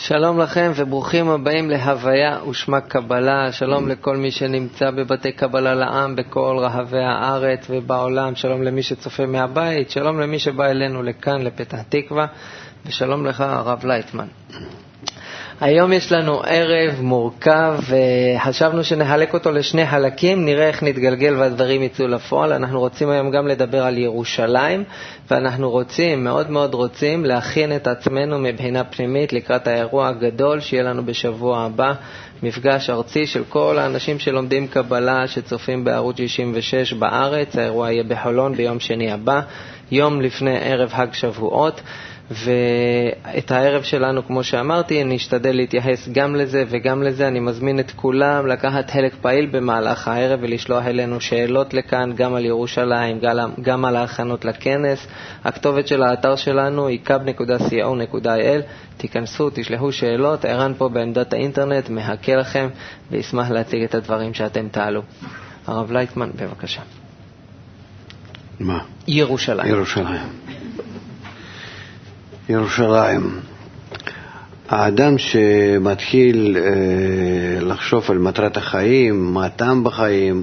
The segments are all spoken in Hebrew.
שלום לכם וברוכים הבאים להוויה ושמה קבלה. שלום לכל מי שנמצא בבתי קבלה לעם בכל רחבי הארץ ובעולם. שלום למי שצופה מהבית, שלום למי שבא אלינו לכאן לפתח תקווה, ושלום לך הרב לייטמן. היום יש לנו ערב מורכב וחשבנו שנחלק אותו לשני חלקים, נראה איך נתגלגל והדברים יצאו לפועל. אנחנו רוצים היום גם לדבר על ירושלים, ואנחנו רוצים, מאוד מאוד רוצים, להכין את עצמנו מבחינה פנימית לקראת האירוע הגדול שיהיה לנו בשבוע הבא, מפגש ארצי של כל האנשים שלומדים קבלה שצופים בערוץ 66 בארץ. האירוע יהיה בחולון ביום שני הבא, יום לפני ערב חג שבועות. ואת הערב שלנו, כמו שאמרתי, נשתדל להתייחס גם לזה וגם לזה. אני מזמין את כולם לקחת חלק פעיל במהלך הערב ולשלוח אלינו שאלות לכאן, גם על ירושלים, גם על ההכנות לכנס. הכתובת של האתר שלנו היא kab.co.il. תיכנסו, תשלחו שאלות. ערן פה בעמדת האינטרנט מחכה לכם וישמח להציג את הדברים שאתם תעלו. הרב לייטמן, בבקשה. מה? ירושלים. ירושלים. האדם שמתחיל לחשוב על מטרת החיים, מה הטעם בחיים,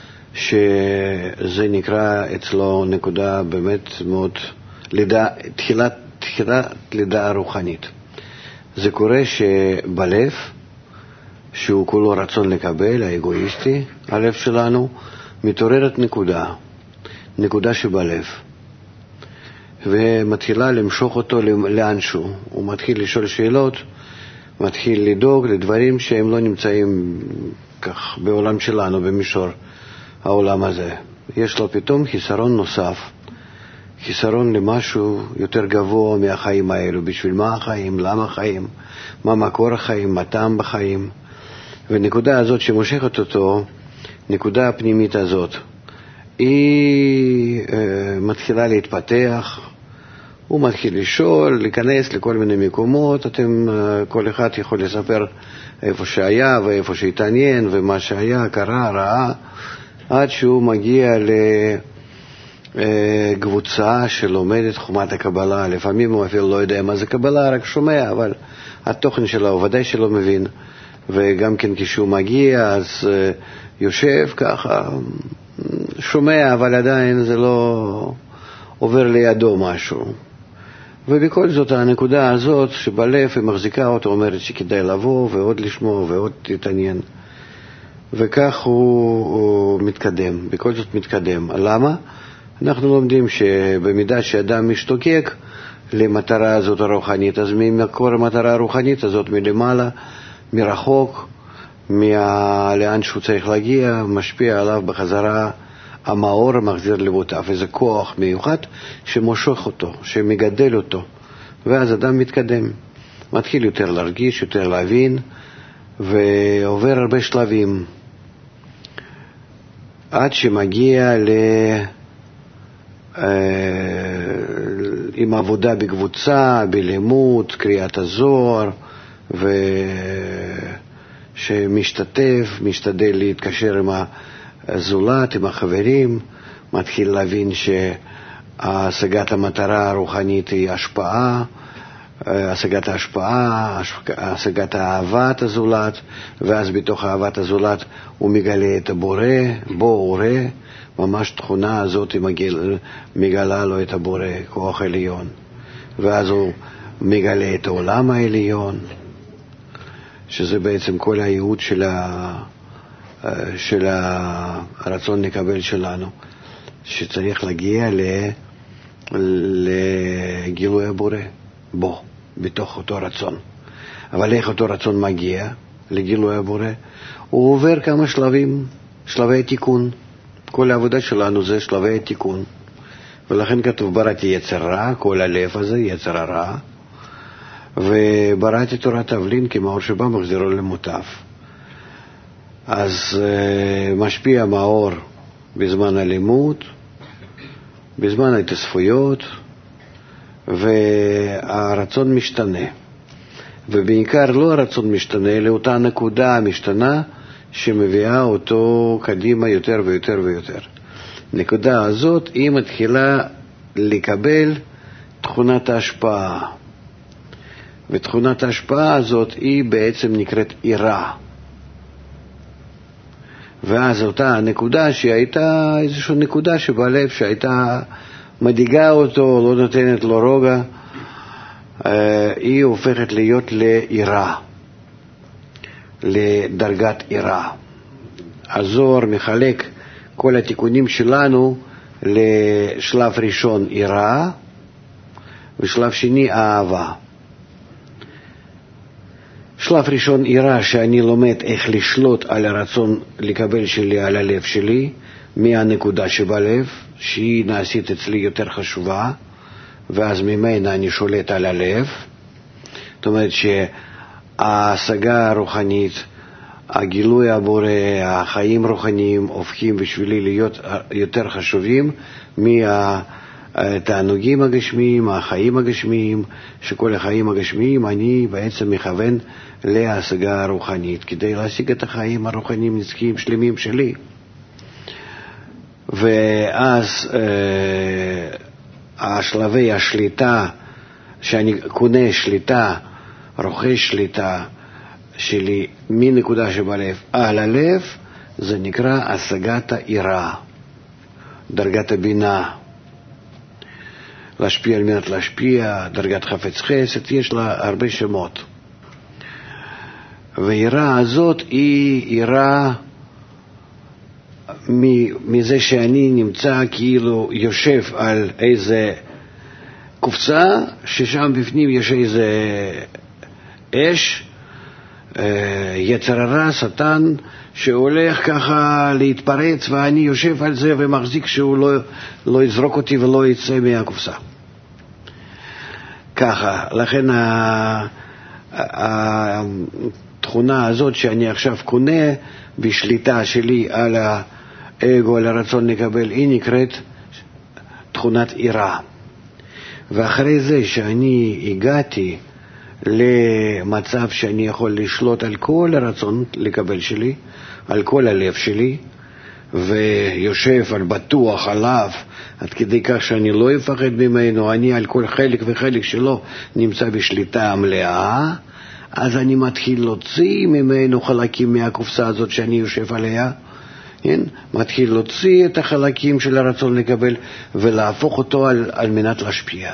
שזה נקרא אצלו נקודה באמת מאוד תחילת לידה רוחנית. זה קורה שבלב, שהוא כולו רצון לקבל, האגואיסטי, הלב שלנו, מתעוררת נקודה שבלב. ומתחילה למשוך אותו לאנשהו. הוא מתחיל לשאול שאלות, מתחיל לדאוג לדברים שהם לא נמצאים כך בעולם שלנו, במישור העולם הזה. יש לו פתאום חיסרון נוסף, חיסרון למשהו יותר גבוה מהחיים האלו. בשביל מה החיים, למה החיים, מה מקור החיים, מה טעם בחיים. ונקודה הזאת שמושכת אותו, נקודה הפנימית הזאת, היא מתחילה להתפתח. הוא מתחיל לשאול, להיכנס לכל מיני מקומות. כל אחד יכול לספר איפה שהיה ואיפה שהתעניין ומה שהיה, קרה, ראה, עד שהוא מגיע לקבוצה שלומדת חומת הקבלה. לפעמים הוא אפילו לא יודע מה זה קבלה, רק שומע, אבל התוכן שלו הוא ודאי שלא מבין. וגם כן כשהוא מגיע אז יושב ככה, שומע, אבל עדיין זה לא עובר לידו משהו. ובכל זאת הנקודה הזאת שבלב היא מחזיקה אותו, אומרת שכדאי לבוא ועוד לשמוע ועוד להתעניין. וכך הוא מתקדם, בכל זאת מתקדם. למה? אנחנו לומדים שבמידה שאדם משתוקק למטרה הזאת הרוחנית, אז ממקור המטרה הרוחנית הזאת מלמעלה, מרחוק, לאן שהוא צריך להגיע, משפיע עליו בחזרה המאור, מחזיר לבותיו. איזה כוח מיוחד שמושך אותו, שמגדל אותו. ואז אדם מתקדם, מתחיל יותר להרגיש, יותר להבין, ועובר הרבה שלבים עד שמגיע עם עבודה בקבוצה, בלימוד, קריאת הזוהר, שמשתתף, משתדל להתקשר עם הזולת, עם החברים, מתחיל להבין שהשגת המטרה הרוחנית היא השפעה, השגת ההשפעה, השגת אהבת הזולת, ואז בתוך אהבת הזולת הוא מגלה את הבורא, בו הוא רואה, ממש תכונה הזאת מגלה לו את הבורא, כוח עליון, ואז הוא מגלה את העולם העליון, שזה בעצם כל הייעוד של הרצון לקבל שלנו, שצריך להגיע לגילוי הבורא בו, בתוך אותו רצון. אבל איך אותו רצון מגיע לגילוי הבורא? הוא עובר כמה שלבים, שלבי תיקון. כל העבודה שלנו זה שלבי תיקון. ולכן כתוב בראתי יצר רע, כל הלב הזה יצר הרע, ובראתי תורת תבלין כמאור שבא מחזירו למוטב. אז משפיע מאור בזמן הלימוד, בזמן ההתאספויות, והרצון משתנה. ובעיקר לא הרצון משתנה, אלא אותה נקודה המשתנה שמביאה אותו קדימה יותר ויותר ויותר. נקודה הזאת היא מתחילה לקבל תכונת ההשפעה. ותכונת ההשפעה הזאת היא בעצם נקראת עירה. ואז אותה הנקודה שהייתה איזושהי נקודה שבלב שהייתה מדאיגה אותו, לא נותנת לו רוגע, היא הופכת להיות לעירה, לדרגת עירה. הזוהר מחלק כל התיקונים שלנו לשלב ראשון עירה, ושלב שני אהבה. שלב ראשון עירה שאני לומד איך לשלוט על הרצון לקבל שלי, על הלב שלי, מהנקודה שבלב, שהיא נעשית אצלי יותר חשובה, ואז ממנה אני שולט על הלב. זאת אומרת שההשגה הרוחנית, הגילוי הבורא, החיים רוחניים הופכים בשבילי להיות יותר חשובים מהתענוגים הגשמיים, החיים הגשמיים, שכל החיים הגשמיים אני בעצם מכוון להשגה הרוחנית, כדי להשיג את החיים הרוחניים נצחיים שלמים שלי. ואז השלבי השליטה, שאני קונה שליטה, רוכש שליטה שלי מנקודה שבלב על הלב, זה נקרא השגת העירה, דרגת הבינה. להשפיע על מנת להשפיע, דרגת חפץ חסד, יש לה הרבה שמות. והעירה הזאת היא עירה מזה שאני נמצא כאילו יושב על איזה קופסה, ששם בפנים יש איזה אש, יצר הרע, שטן, שהולך ככה להתפרץ, ואני יושב על זה ומחזיק שהוא לא יזרוק אותי ולא יצא מהקופסה. ככה, לכן התכונה הזאת שאני עכשיו קונה בשליטה שלי על האגו, על הרצון לקבל, היא נקראת תכונת עירה. ואחרי זה שאני הגעתי למצב שאני יכול לשלוט על כל הרצון לקבל שלי, על כל הלב שלי, ויושב על בטוח עליו, עד כדי כך שאני לא אפחד ממנו, אני על כל חלק וחלק שלו נמצא בשליטה מלאה, אז אני מתחיל להוציא ממנו חלקים מהקופסה הזאת שאני יושב עליה, כן? מתחיל להוציא את החלקים של הרצון לקבל ולהפוך אותו על מנת להשפיע.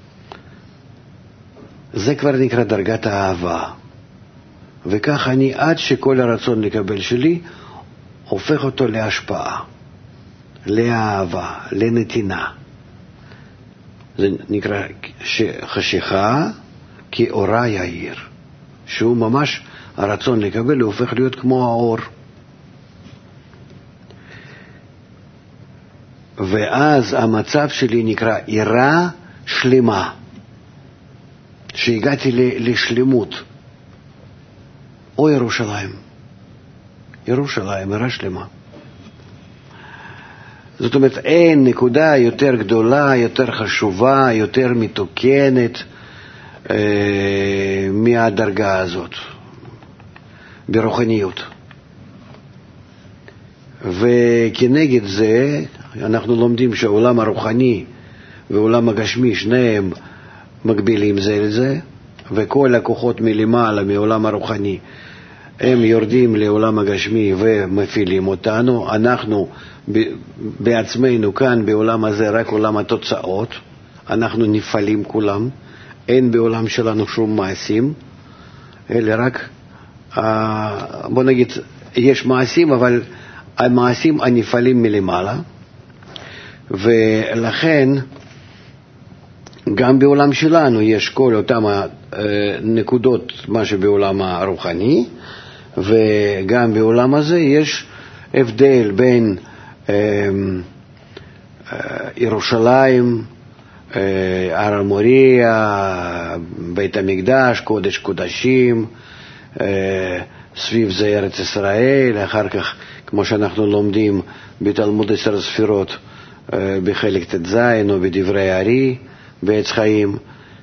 זה כבר נקרא דרגת האהבה. וכך אני עד שכל הרצון לקבל שלי הופך אותו להשפעה, לאהבה, לנתינה. זה נקרא חשיכה כאורה יאיר, שהוא ממש הרצון לקבל הוא הופך להיות כמו האור. ואז המצב שלי נקרא עירה שלמה, שהגעתי לשלמות. או ירושלים, ירושלים, עירה שלמה. זאת אומרת, אין נקודה יותר גדולה, יותר חשובה, יותר מתוקנת מהדרגה הזאת ברוחניות. וכנגד זה אנחנו לומדים שהעולם הרוחני והעולם הגשמי שניהם מקבילים זה לזה, וכל הכוחות מלמעלה מעולם הרוחני הם יורדים לעולם הגשמי ומפעילים אותנו. אנחנו בעצמנו כאן בעולם הזה רק עולם התוצאות, אנחנו נפעלים כולם, אין בעולם שלנו שום מעשים, אלא רק בוא נגיד יש מעשים, אבל המעשים הנפעלים מלמעלה. ולכן גם בעולם שלנו יש כל אותם נקודות מה שבעולם הרוחני, וגם בעולם הזה יש הבדל בין ירושלים, הר המוריה, בית המקדש, קודש קודשים, סביב זה ארץ ישראל, אחר כך כמו שאנחנו לומדים בתלמוד 10 ספירות בחלק ט"ז או בדברי הארי בעץ חיים,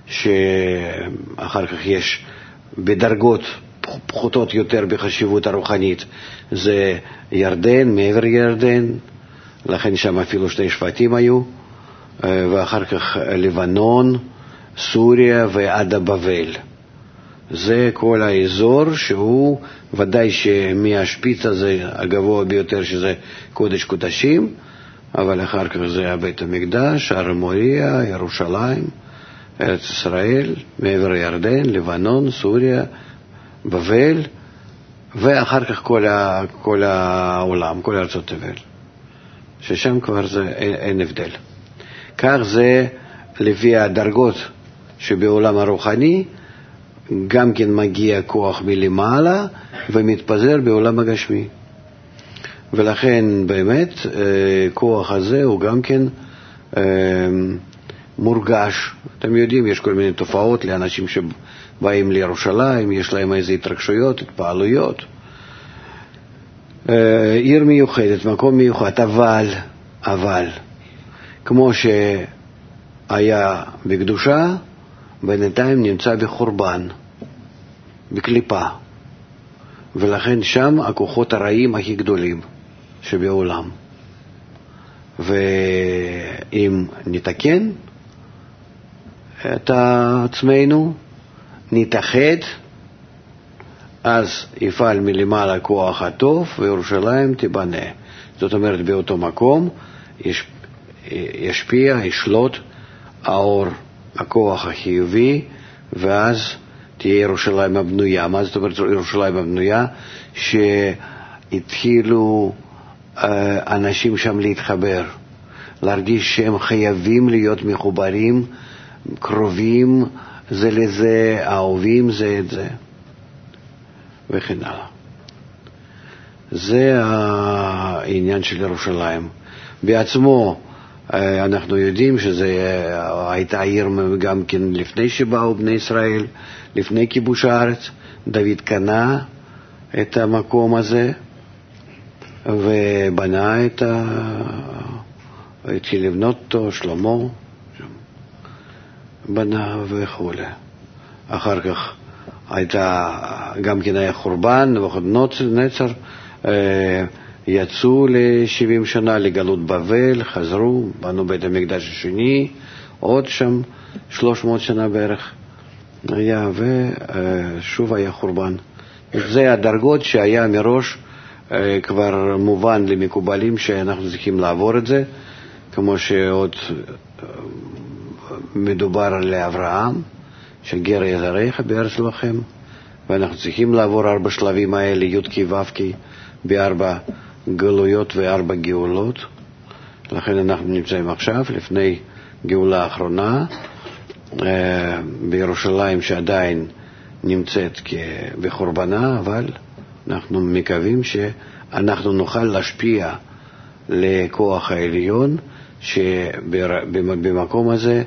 שאחר כך יש בדרגות פחותות יותר בחשיבות הרוחנית, זה ירדן, מעבר ירדן, לכן שם אפילו 2 שבטים היו, ואחר כך לבנון, סוריה ועד הבבל. זה כל האזור שהוא ודאי שמהשפיץ הזה הגבוה ביותר שזה קודש קודשים, אבל אחר כך זה בית המקדש, הר המוריה, ירושלים, ארץ ישראל, מעבר ירדן, לבנון, סוריה, בבל, ואחר כך כל העולם, כל ארצות תבל, ששם כבר זה אין הבדל. כך זה לפי הדרגות שבעולם הרוחני, גם כן מגיע כוח מלמעלה ומתפזר בעולם הגשמי. ולכן באמת כוח הזה הוא גם כן מורגש. אתם יודעים, יש כל מיני תופעות לאנשים שבאים לירושלים, יש להם איזה התרגשויות, התפעלויות. עיר מיוחדת, מקום מיוחד, אבל כמו שהיה בקדושה, בינתיים נמצא בחורבן, בקליפה. ולכן שם הכוחות הרעים הכי גדולים שבעולם. ואם נתקן את עצמנו, נתאחד, אז יפעל מלמעלה כוח הטוב וירושלים תיבנה. זאת אומרת, באותו מקום ישפיע, ישלוט האור, הכוח החיובי, ואז תהיה ירושלים הבנויה. מה זאת אומרת ירושלים הבנויה? שהתחילו אנשים שם להתחבר, להרגיש שהם חייבים להיות מחוברים, קרובים זה לזה, אהובים זה את זה, וכן הלאה. זה העניין של ירושלים. בעצמו אנחנו יודעים שזה הייתה עיר גם כן לפני שבאו בני ישראל, לפני כיבוש הארץ. דוד קנה את המקום הזה ובנה התחיל לבנות אותו, שלמה בנה וכו'. אחר כך גם כן היה חורבן, נבוכדנצר, יצאו ל-70 שנה לגלות בבל, חזרו, בנו בית המקדש השני, עוד שם 300 שנה בערך היה, ושוב היה חורבן. זה הדרגות שהיה מראש כבר מובן למקובלים שאנחנו צריכים לעבור את זה, כמו שעוד מדובר על אברהם, שגר יזרעך בארץ לכם, ואנחנו צריכים לעבור 4 שלבים האלה, י' כי ו' כי, ב4 גלויות ו4 גאולות. לכן אנחנו נמצאים עכשיו לפני גאולה האחרונה בירושלים, שעדיין נמצאת בחורבנה, אבל אנחנו מקווים שאנחנו נוכל להשפיע לכוח העליון, שבמקום הזה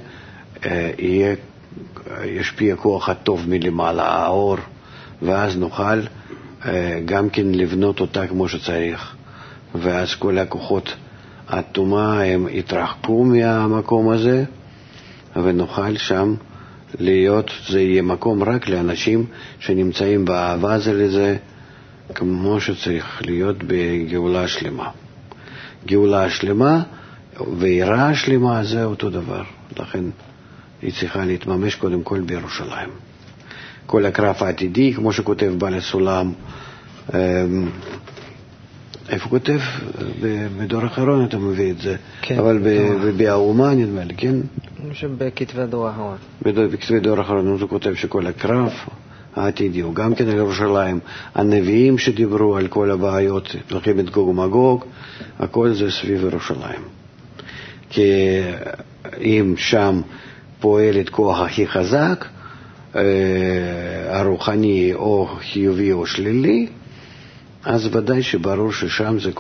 ישפיע כוח הטוב מלמעלה, האור, ואז נוכל גם כן לבנות אותה כמו שצריך. ואז כל הכוחות הטומאה הם יתרחקו מהמקום הזה, ונוכל שם להיות, זה יהיה מקום רק לאנשים שנמצאים באהבה זה לזה, כמו שצריך להיות בגאולה שלמה. גאולה שלמה ויראה שלמה זה אותו דבר. לכן היא צריכה להתממש קודם כל בירושלים. כל הקרב העתידי, כמו שכותב בעל הסולם, איפה כותב? בדור האחרון אתה מביא את זה, כן, אבל באומה נדמה לי, כן? בכתבי דור האחרון. בכתבי דור האחרון הוא כותב שכל הקרב העתידי הוא גם כן על ירושלים. הנביאים שדיברו על כל הבעיות, מלחמת גוג ומגוג, הכל זה סביב ירושלים. כי אם שם פועל את כוח הכי חזק, הרוחני או חיובי או שלילי, אז ודאי שברור ששם זה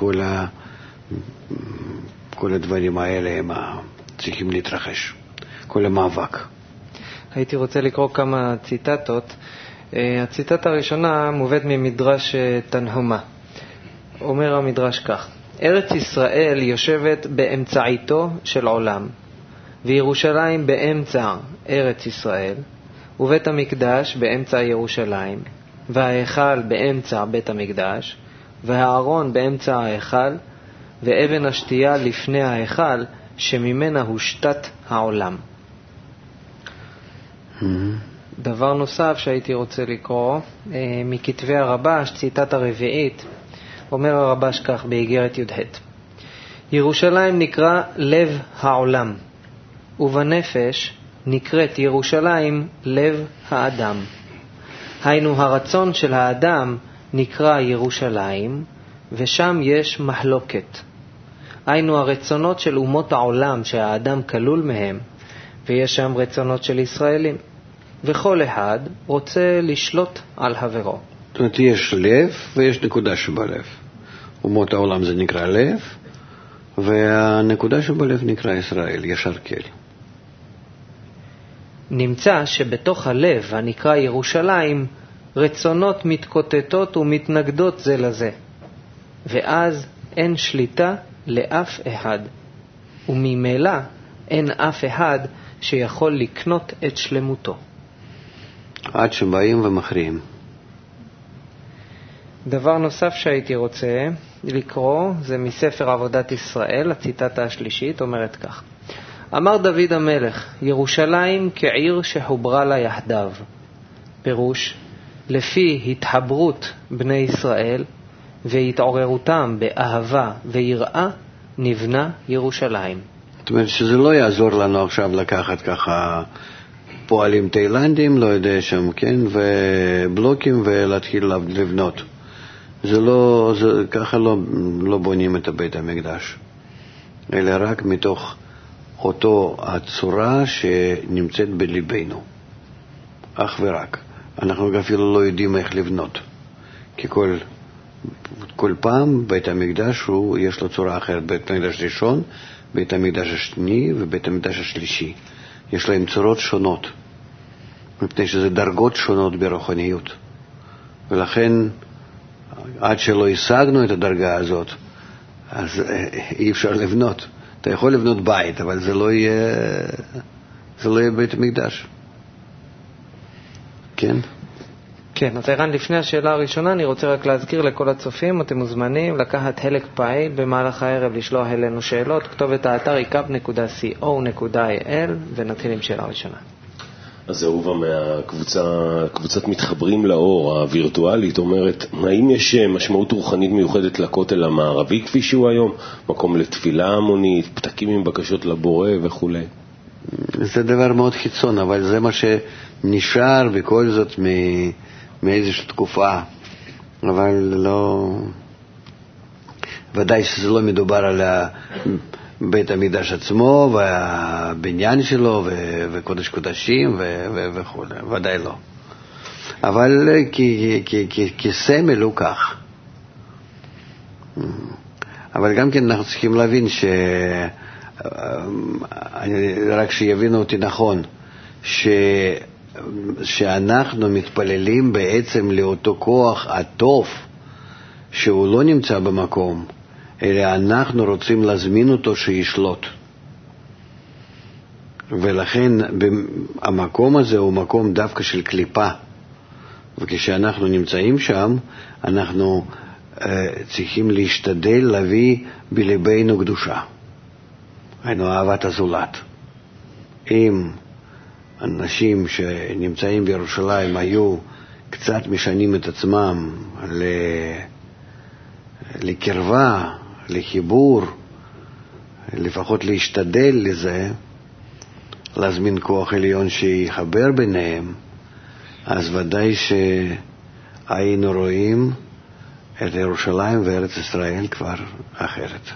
כל הדברים האלה הם צריכים להתרחש, כל המאבק. הייתי רוצה לקרוא כמה ציטטות. הציטטה הראשונה מובאת ממדרש תנחומה. אומר המדרש כך: ארץ ישראל יושבת באמצעיתו של עולם, וירושלים באמצע ארץ ישראל, ובית המקדש באמצע ירושלים, וההיכל באמצע בית המקדש, והארון באמצע ההיכל, ואבן השתייה לפני ההיכל, שממנה הושתת העולם. דבר נוסף שהייתי רוצה לקרוא, מכתבי הרבש, ציטת הרביעית, אומר הרבש כך באיגרת י"ח: ירושלים נקרא לב העולם, ובנפש נקראת ירושלים לב האדם. היינו הרצון של האדם נקרא ירושלים, ושם יש מחלוקת. היינו הרצונות של אומות העולם שהאדם כלול מהם, ויש שם רצונות של ישראלים. וכל אחד רוצה לשלוט על חברו. זאת אומרת, יש לב ויש נקודה שבלב. אומות העולם זה נקרא לב, והנקודה שבלב נקרא ישראל, ישר כל. נמצא שבתוך הלב הנקרא ירושלים, רצונות מתקוטטות ומתנגדות זה לזה. ואז אין שליטה לאף אחד. וממילא אין אף אחד שיכול לקנות את שלמותו. עד שבאים ומכריעים. דבר נוסף שהייתי רוצה לקרוא זה מספר עבודת ישראל, הציטטה השלישית אומרת כך: אמר דוד המלך, ירושלים כעיר שחוברה לה יחדיו. פירוש, לפי התחברות בני ישראל והתעוררותם באהבה ויראה נבנה ירושלים. זאת אומרת שזה לא יעזור לנו עכשיו לקחת ככה פועלים תאילנדים, לא יודע שם, כן, ובלוקים ולהתחיל לבנות. זה לא, ככה לא בונים את בית המקדש, אלא רק מתוך אותו הצורה שנמצאת בליבנו, אך ורק. אנחנו אפילו לא יודעים איך לבנות, כי כל פעם בית המקדש יש לו צורה אחרת. בית המקדש ראשון, בית המקדש השני ובית המקדש השלישי, יש להם צורות שונות, מפני שזה דרגות שונות ברוחניות. ולכן עד שלא השגנו את הדרגה הזאת, אז אי אפשר לבנות. אתה יכול לבנות בית, אבל זה לא יהיה בית המקדש. כן? כן, אז ערן, לפני השאלה הראשונה, אני רוצה רק להזכיר לכל הצופים, אתם מוזמנים לקחת חלק פעיל במהלך הערב, לשלוח אלינו שאלות, כתובת האתר ikap.co.il, ונתחיל עם שאלה ראשונה. אז אהובה מהקבוצת מתחברים לאור הווירטואלית אומרת, האם יש משמעות רוחנית מיוחדת לכותל המערבי כפי שהוא היום? מקום לתפילה המונית, פתקים עם בקשות לבורא וכו'. זה דבר מאוד חיצון, אבל זה מה שנשאר בכל זאת מאיזושהי תקופה. אבל לא... ודאי שזה לא מדובר על בית המקדש עצמו והבניין שלו וקודש קודשים וכו', ודאי לא. אבל כסמל הוא כך. אבל גם כן אנחנו צריכים להבין רק שיבינו אותי נכון, שאנחנו מתפללים בעצם לאותו כוח הטוב שהוא לא נמצא במקום, אלא אנחנו רוצים להזמין אותו שישלוט. ולכן המקום הזה הוא מקום דווקא של קליפה, וכשאנחנו נמצאים שם אנחנו צריכים להשתדל להביא בלבנו קדושה, היינו אהבת הזולת. אם אנשים שנמצאים בירושלים היו קצת משנים את עצמם לקרבה, לחיבור, לפחות להשתדל לזה, להזמין כוח עליון שיחבר ביניהם, אז ודאי שהיינו רואים את ירושלים וארץ ישראל כבר אחרת.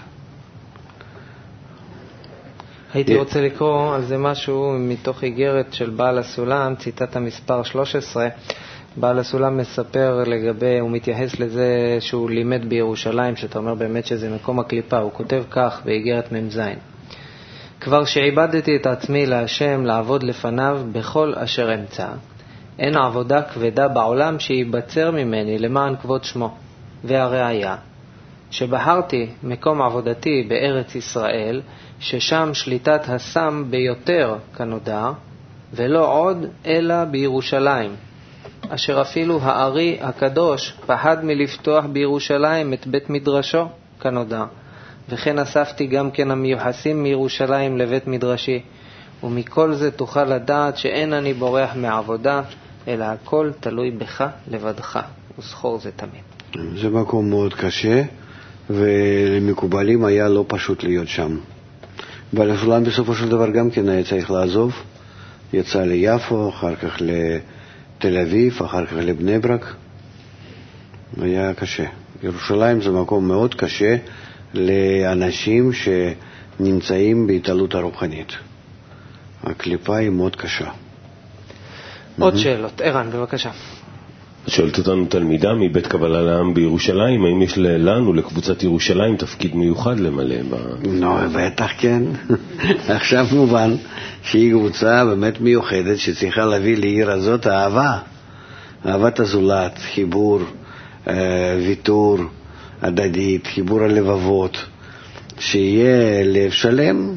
הייתי רוצה לקרוא על זה משהו מתוך איגרת של בעל הסולם, ציטטה מספר 13. בעל הסולם מספר לגבי, הוא מתייחס לזה שהוא לימד בירושלים, שאתה אומר באמת שזה מקום הקליפה. הוא כותב כך באיגרת ממזין: כבר שעיבדתי את עצמי להשם לעבוד לפניו בכל אשר אמצא, אין עבודה כבדה בעולם שיבצר ממני למען כבוד שמו. והראיה שבחרתי מקום עבודתי בארץ ישראל, ששם שליטת הסם ביותר כנודע, ולא עוד אלא בירושלים, אשר אפילו הארי הקדוש פחד מלפתוח בירושלים את בית מדרשו כנודע. וכן אספתי גם כן המיוחסים מירושלים לבית מדרשי, ומכל זה תוכל לדעת שאין אני בורח מעבודה, אלא הכל תלוי בך לבדך, וזכור זה תמיד. זה מקום מאוד קשה, ולמקובלים היה לא פשוט להיות שם. בעל הסולם בסופו של דבר גם כן היה צריך לעזוב, יצא ליפו, אחר כך לתל אביב, אחר כך לבני ברק. היה קשה. ירושלים זה מקום מאוד קשה לאנשים שנמצאים בהתעלות הרוחנית. הקליפה היא מאוד קשה. עוד שאלות. ערן, בבקשה. שואלת אותנו תלמידה מבית קבלה לעם בירושלים, האם יש לנו, לקבוצת ירושלים, תפקיד מיוחד למלא? בטח כן. עכשיו מובן שהיא קבוצה באמת מיוחדת שצריכה להביא לעיר הזאת אהבה. אהבת הזולת, חיבור, ויתור הדדית, חיבור הלבבות, שיהיה לב שלם,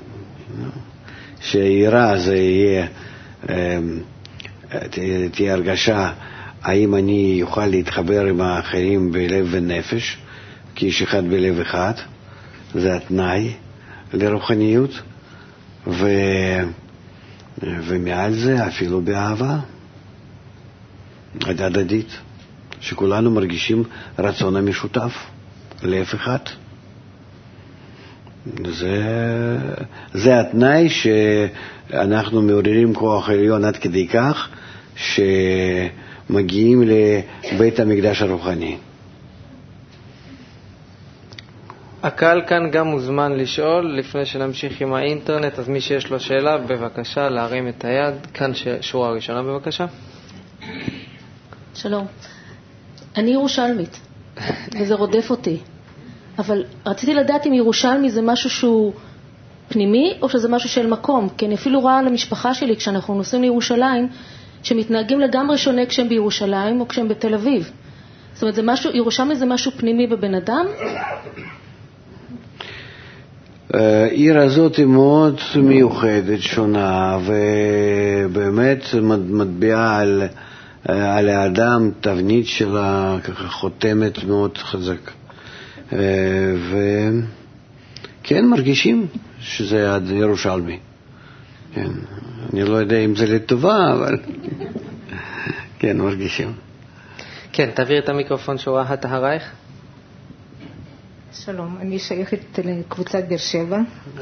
שהעירה זה יהיה, תהיה הרגשה האם אני יוכל להתחבר עם האחרים בלב ונפש, כאיש אחד בלב אחד. זה התנאי לרוחניות, ומעל זה אפילו באהבה הדדית, שכולנו מרגישים רצון המשותף, לב אחד. זה התנאי שאנחנו מעוררים כוח עליון עד כדי כך שמגיעים לבית המקדש הרוחני. הקהל כאן גם מוזמן לשאול. לפני שנמשיך עם האינטרנט, אז מי שיש לו שאלה, בבקשה להרים את היד. כאן שורה הראשונה, בבקשה. שלום. אני ירושלמית, וזה רודף אותי. אבל רציתי לדעת אם ירושלמי זה משהו שהוא פנימי, או שזה משהו של מקום. כי אני אפילו רואה למשפחה שלי, כשאנחנו נוסעים לירושלים, שמתנהגים לגמרי שונה כשהם בירושלים או כשהם בתל אביב. זאת אומרת, זה משהו, ירושלמי זה משהו פנימי בבן אדם? העיר הזאת היא מאוד מיוחדת, שונה, ובאמת מטביעה על האדם תבנית שלה, ככה חותמת מאוד חזק. וכן, מרגישים שזה ירושלמי. כן, אני לא יודע אם זה לטובה, אבל כן, מרגישים. כן, תעביר את המיקרופון שורה אחרייך. שלום, אני שייכת לקבוצת באר שבע.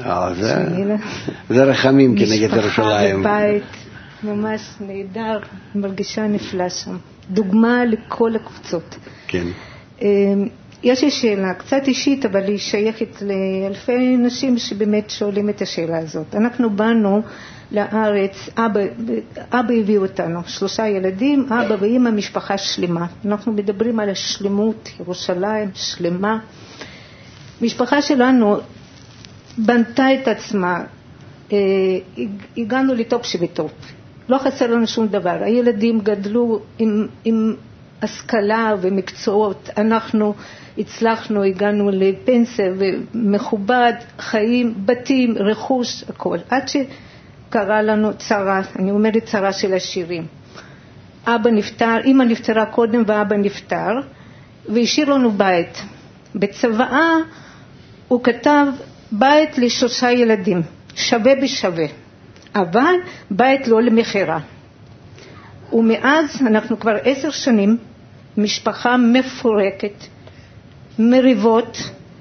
זה רחמים כנגד ירושלים. משפחה ובית, ממש נהדר, מרגישה נפלא שם. דוגמה לכל הקבוצות. כן. יש לי שאלה קצת אישית, אבל היא שייכת לאלפי נשים שבאמת שואלים את השאלה הזאת. אנחנו באנו לארץ, אבא הביא אותנו, 3 ילדים, אבא ואמא, משפחה שלמה. אנחנו מדברים על השלמות, ירושלים שלמה. משפחה שלנו בנתה את עצמה, הגענו לטופ שבטופ. לא חסר לנו שום דבר. הילדים גדלו עם השכלה ומקצועות. אנחנו הצלחנו, הגענו לפנסיה ומכובד, חיים, בתים, רכוש, הכל. עד שקרה לנו צרה, אני אומרת צרה של עשירים. אבא נפטר, אמא נפטרה קודם ואבא נפטר, והשאיר לנו בית. בצוואה הוא כתב בית ל3 ילדים, שווה בשווה, אבל בית לא למחירה. ומאז אנחנו כבר 10 שנים, משפחה מפורקת, מריבות,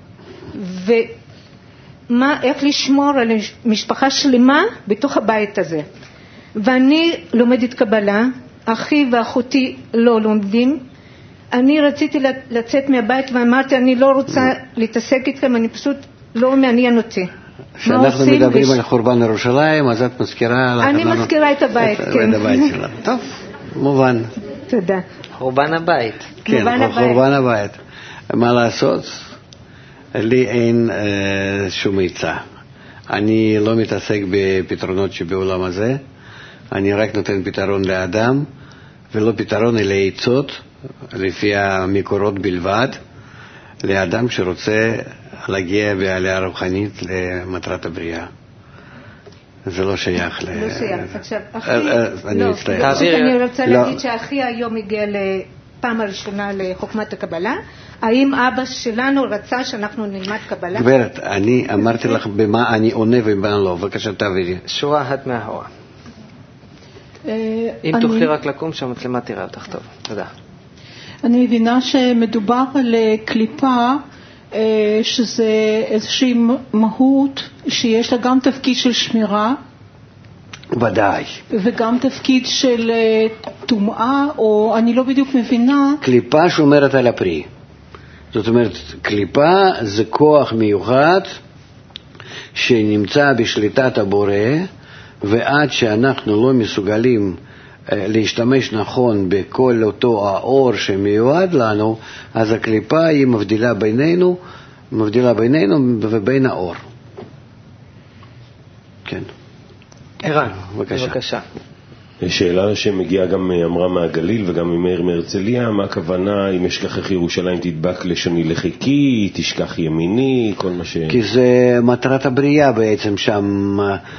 איך לשמור על משפחה שלמה בתוך הבית הזה. ואני לומדת קבלה, אחי ואחותי לא לומדים. אני רציתי לצאת מהבית ואמרתי, אני לא רוצה להתעסק איתכם, אני פשוט לא מעניין אותי. כשאנחנו מדברים על חורבן ירושלים, אז את מזכירה... אני מזכירה את הבית, כן. את הבית שלנו. טוב, מובן. תודה. חורבן הבית. כן, חורבן הבית. מה לעשות? לי אין שום עצה. אני לא מתעסק בפתרונות שבעולם הזה. אני רק נותן פתרון לאדם, ולא פתרון אלא עצות, לפי המקורות בלבד, לאדם שרוצה להגיע בעלייה רוחנית למטרת הבריאה. זה לא שייך לא שייך. עכשיו, אני מצטער. אני רוצה להגיד שאחי היום הגיע בפעם הראשונה לחוכמת הקבלה, האם אבא שלנו רצה שאנחנו נלמד קבלה? גברת, אני אמרתי לך במה אני עונה ובמה לא, בבקשה תעבירי. שורה אחת מההורה. אם תוכלי רק לקום שהמצלמה תראה אותך טוב. תודה. אני מבינה שמדובר על קליפה, שזה איזושהי מהות שיש לה גם תפקיד של שמירה, ודאי. וגם תפקיד של טומאה, או אני לא בדיוק מבינה. קליפה שומרת על הפרי. זאת אומרת, קליפה זה כוח מיוחד שנמצא בשליטת הבורא, ועד שאנחנו לא מסוגלים להשתמש נכון בכל אותו האור שמיועד לנו, אז הקליפה היא מבדילה בינינו ובין האור. כן. ערן, בבקשה. בבקשה. שאלה שמגיעה גם אמרה מהגליל וגם ממאיר מהרצליה, מה הכוונה אם אשכחך ירושלים תדבק לשוני לחיקי, תשכח ימיני, כל מה ש... כי זה מטרת הבריאה בעצם שם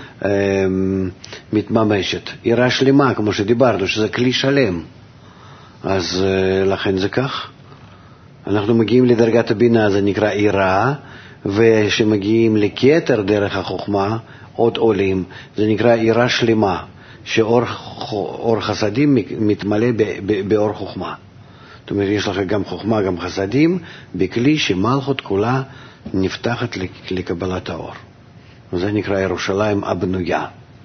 מתממשת. עירה שלמה, כמו שדיברנו, שזה כלי שלם. אז לכן זה כך. אנחנו מגיעים לדרגת הבינה, זה נקרא עירה, ושמגיעים לכתר דרך החוכמה, עוד עולים, זה נקרא עירה שלמה. שאור חסדים מתמלא באור חוכמה. זאת אומרת, יש לך גם חוכמה, גם חסדים, בכלי שמלכות כולה נפתחת לקבלת האור. וזה נקרא ירושלים הבנויה.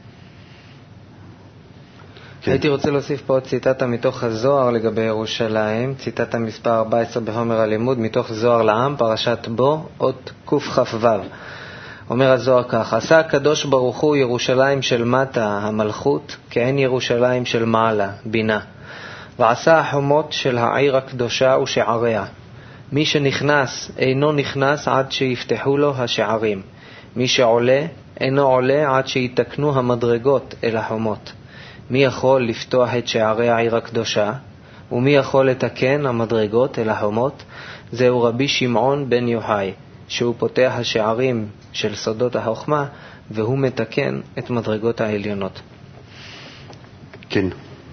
כן. הייתי רוצה להוסיף פה עוד ציטטה מתוך הזוהר לגבי ירושלים, ציטטה מספר 14 בחומר הלימוד, מתוך זוהר לעם, פרשת בו, אות קכ"ו. אומר הזוהר כך: עשה הקדוש ברוך הוא ירושלים של מטה, המלכות, כעין ירושלים של מעלה, בינה. ועשה החומות של העיר הקדושה ושעריה. מי שנכנס אינו נכנס עד שיפתחו לו השערים. מי שעולה אינו עולה עד שיתקנו המדרגות אל החומות. מי יכול לפתוח את שערי העיר הקדושה? ומי יכול לתקן המדרגות אל החומות? זהו רבי שמעון בן יוחאי, שהוא פותח השערים של סודות החוכמה, והוא מתקן את מדרגות העליונות. כן.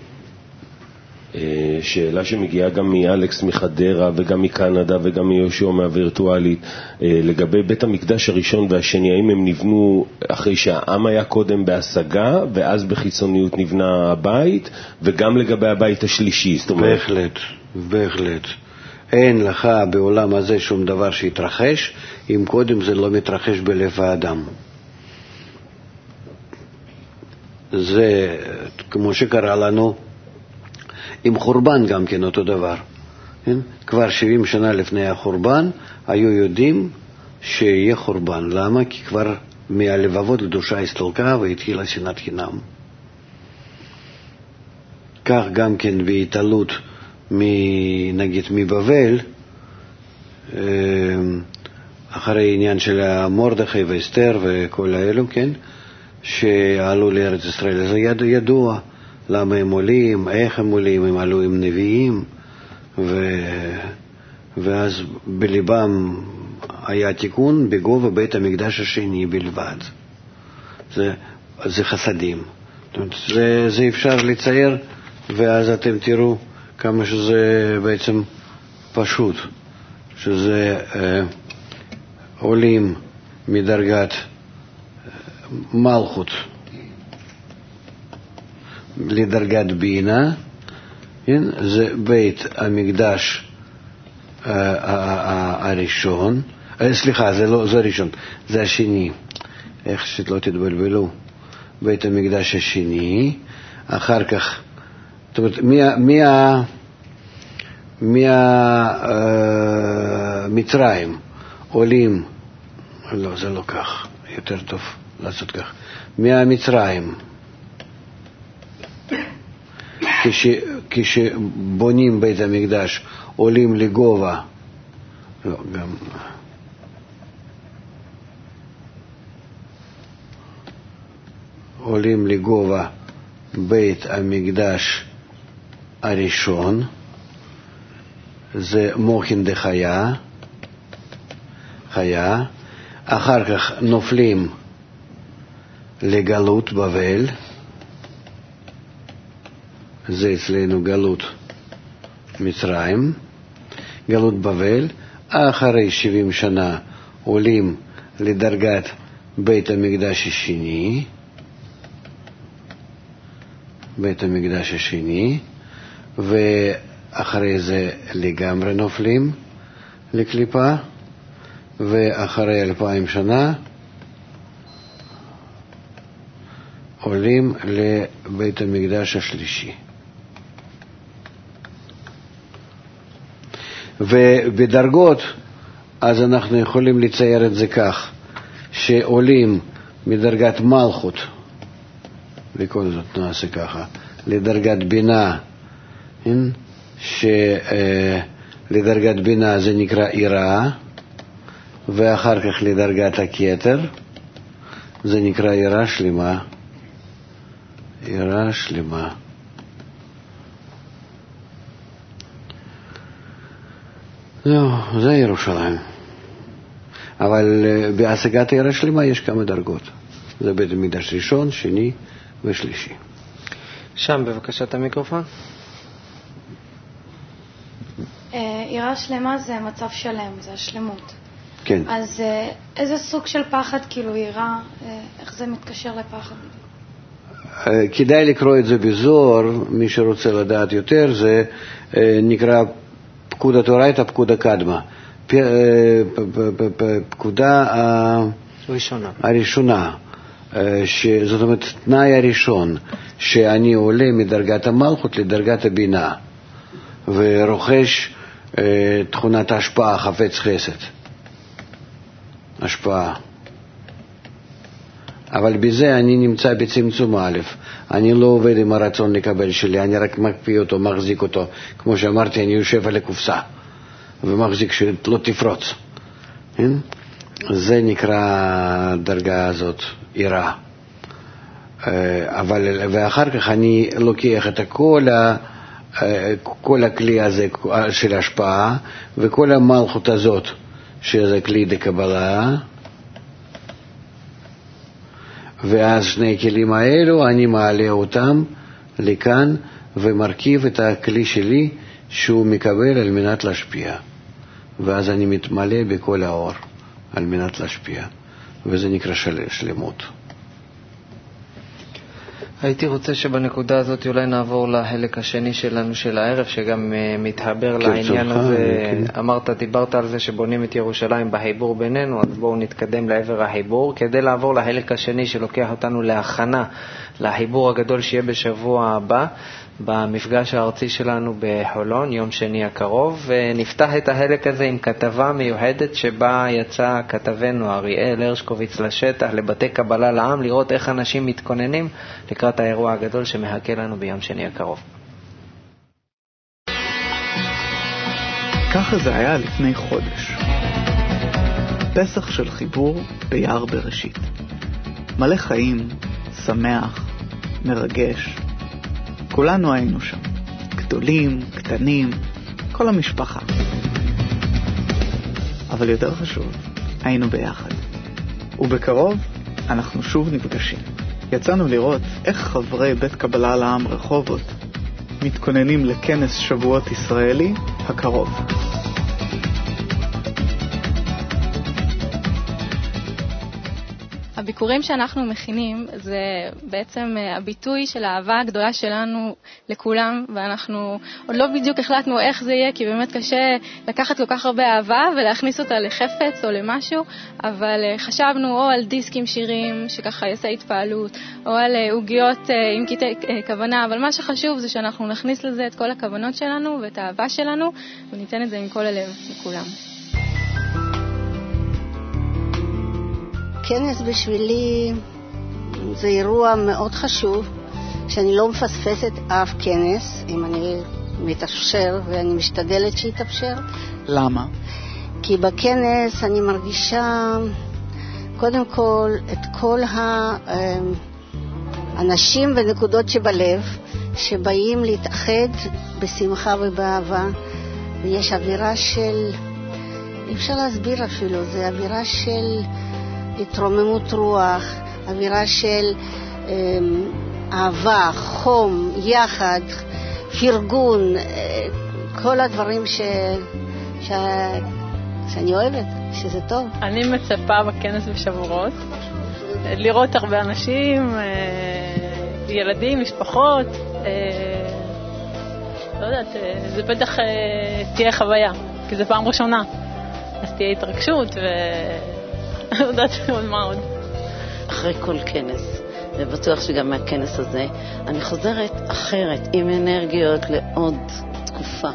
שאלה שמגיעה גם מאלכס מחדרה וגם מקנדה וגם מיושע מהווירטואלית, לגבי בית המקדש הראשון והשני, האם הם נבנו אחרי שהעם היה קודם בהשגה ואז בחיצוניות נבנה הבית, וגם לגבי הבית השלישי? בהחלט. אין לך בעולם הזה שום דבר שיתרחש אם קודם זה לא מתרחש בלב האדם. זה כמו שקרה לנו עם חורבן גם כן אותו דבר. כן? כבר 70 שנה לפני החורבן היו יודעים שיהיה חורבן. למה? כי כבר מהלבבות קדושה הסתלקה והתחילה שנאת חינם. כך גם כן בהתעלות נגיד מבבל, אחרי עניין של מרדכי ואסתר וכל האלו, כן, שעלו לארץ ישראל, זה ידוע למה הם עולים, איך הם עולים, הם עלו עם נביאים, ואז בליבם היה תיקון בגובה בית המקדש השני בלבד. זה חסדים. זה אפשר לצייר, ואז אתם תראו כמה שזה בעצם פשוט, שזה עולים מדרגת מלכות לדרגת בינה, כן? זה בית המקדש הראשון, סליחה, זה לא, זה הראשון, זה השני, איך שלא תתבלבלו, בית המקדש השני, אחר כך, זאת אומרת, מצרים עולים, לא, זה לא כך, יותר טוב לעשות כך, מהמצרים, כשבונים בית המקדש עולים לגובה, לא, גם עולים לגובה בית המקדש הראשון, זה מוחין דחיה, חיה, אחר כך נופלים לגלות בבל, זה אצלנו גלות מצרים, גלות בבל, אחרי 70 שנה עולים לדרגת בית המקדש השני, ואחרי זה לגמרי נופלים לקליפה, ואחרי 2000 שנה עולים לבית המקדש השלישי. ובדרגות, אז אנחנו יכולים לצייר את זה כך, שעולים מדרגת מלכות, בכל זאת נעשה ככה, לדרגת בינה, שלדרגת בינה זה נקרא עירה, ואחר כך לדרגת הכתר, זה נקרא עירה שלמה. עירה שלמה. זהו, זה ירושלים. אבל בהשגת עירה שלמה יש כמה דרגות. זה בית המקדש ראשון, שני ושלישי. שם בבקשה את המיקרופון. עירה שלמה זה מצב שלם, זה השלמות. כן. אז איזה סוג של פחד, כאילו עירה, איך זה מתקשר לפחד? כדאי לקרוא את זה בזוהר, מי שרוצה לדעת יותר, זה נקרא פקודה תורייתא, פקודה קדמה. פקודה הראשונה, זאת אומרת, תנאי הראשון, שאני עולה מדרגת המלכות לדרגת הבינה, ורוכש תכונת ההשפעה, חפץ חסד. השפעה. אבל בזה אני נמצא בצמצום א', אני לא עובד עם הרצון לקבל שלי, אני רק מקפיא אותו, מחזיק אותו. כמו שאמרתי, אני יושב על הקופסה ומחזיק שלא תפרוץ. זה נקרא דרגה הזאת, עירה. ואחר כך אני לוקח את כל הכלי הזה של השפעה, וכל המלכות הזאת, שזה כלי דקבלה, ואז שני כלים האלו אני מעלה אותם לכאן ומרכיב את הכלי שלי שהוא מקבל על מנת להשפיע, ואז אני מתמלא בכל האור על מנת להשפיע, וזה נקרא שלמות. הייתי רוצה שבנקודה הזאת אולי נעבור לחלק השני שלנו של הערב, שגם מתחבר לעניין הזה. דיברת על זה שבונים את ירושלים בחיבור בינינו, אז בואו נתקדם לעבר החיבור, כדי לעבור לחלק השני שלוקח אותנו להכנה לחיבור הגדול שיהיה בשבוע הבא, במפגש הארצי שלנו בחולון, יום שני הקרוב, ונפתח את החלק הזה עם כתבה מיוחדת שבה יצא כתבנו אריאל הרשקוביץ לשטח לבתי קבלה לעם, לראות איך אנשים מתכוננים לקראת האירוע הגדול שמחכה לנו ביום שני הקרוב. ככה זה היה לפני חודש. פסח של חיבור ביער בראשית. מלא חיים, שמח, מרגש. כולנו היינו שם, גדולים, קטנים, כל המשפחה. אבל יותר חשוב, היינו ביחד. ובקרוב אנחנו שוב נפגשים. יצאנו לראות איך חברי בית קבלה לעם רחובות מתכוננים לכנס שבועות ישראלי הקרוב. הביקורים שאנחנו מכינים זה בעצם הביטוי של האהבה הגדולה שלנו לכולם, ואנחנו עוד לא בדיוק החלטנו איך זה יהיה, כי באמת קשה לקחת כל כך הרבה אהבה ולהכניס אותה לחפץ או למשהו, אבל חשבנו או על דיסק עם שירים שככה יעשה התפעלות, או על עוגיות עם קטעי כוונה, אבל מה שחשוב זה שאנחנו נכניס לזה את כל הכוונות שלנו ואת האהבה שלנו, וניתן את זה עם כל הלב לכולם. כנס בשבילי זה אירוע מאוד חשוב, שאני לא מפספסת אף כנס, אם אני מתאפשר, ואני משתדלת שיתאפשר. למה? כי בכנס אני מרגישה קודם כל את כל האנשים ונקודות שבלב שבאים להתאחד בשמחה ובאהבה, ויש אווירה של, אי אפשר להסביר אפילו, זה אווירה של התרוממות רוח, אווירה של אהבה, חום, יחד, פרגון, כל הדברים שאני אוהבת, שזה טוב. אני מצפה בכנס בשבועות, לראות הרבה אנשים, ילדים, משפחות, לא יודעת, זה בטח תהיה חוויה, כי זה פעם ראשונה, אז תהיה התרגשות לא יודעת עוד מה עוד. אחרי כל כנס, ובטוח שגם מהכנס הזה, אני חוזרת אחרת, עם אנרגיות לעוד תקופה.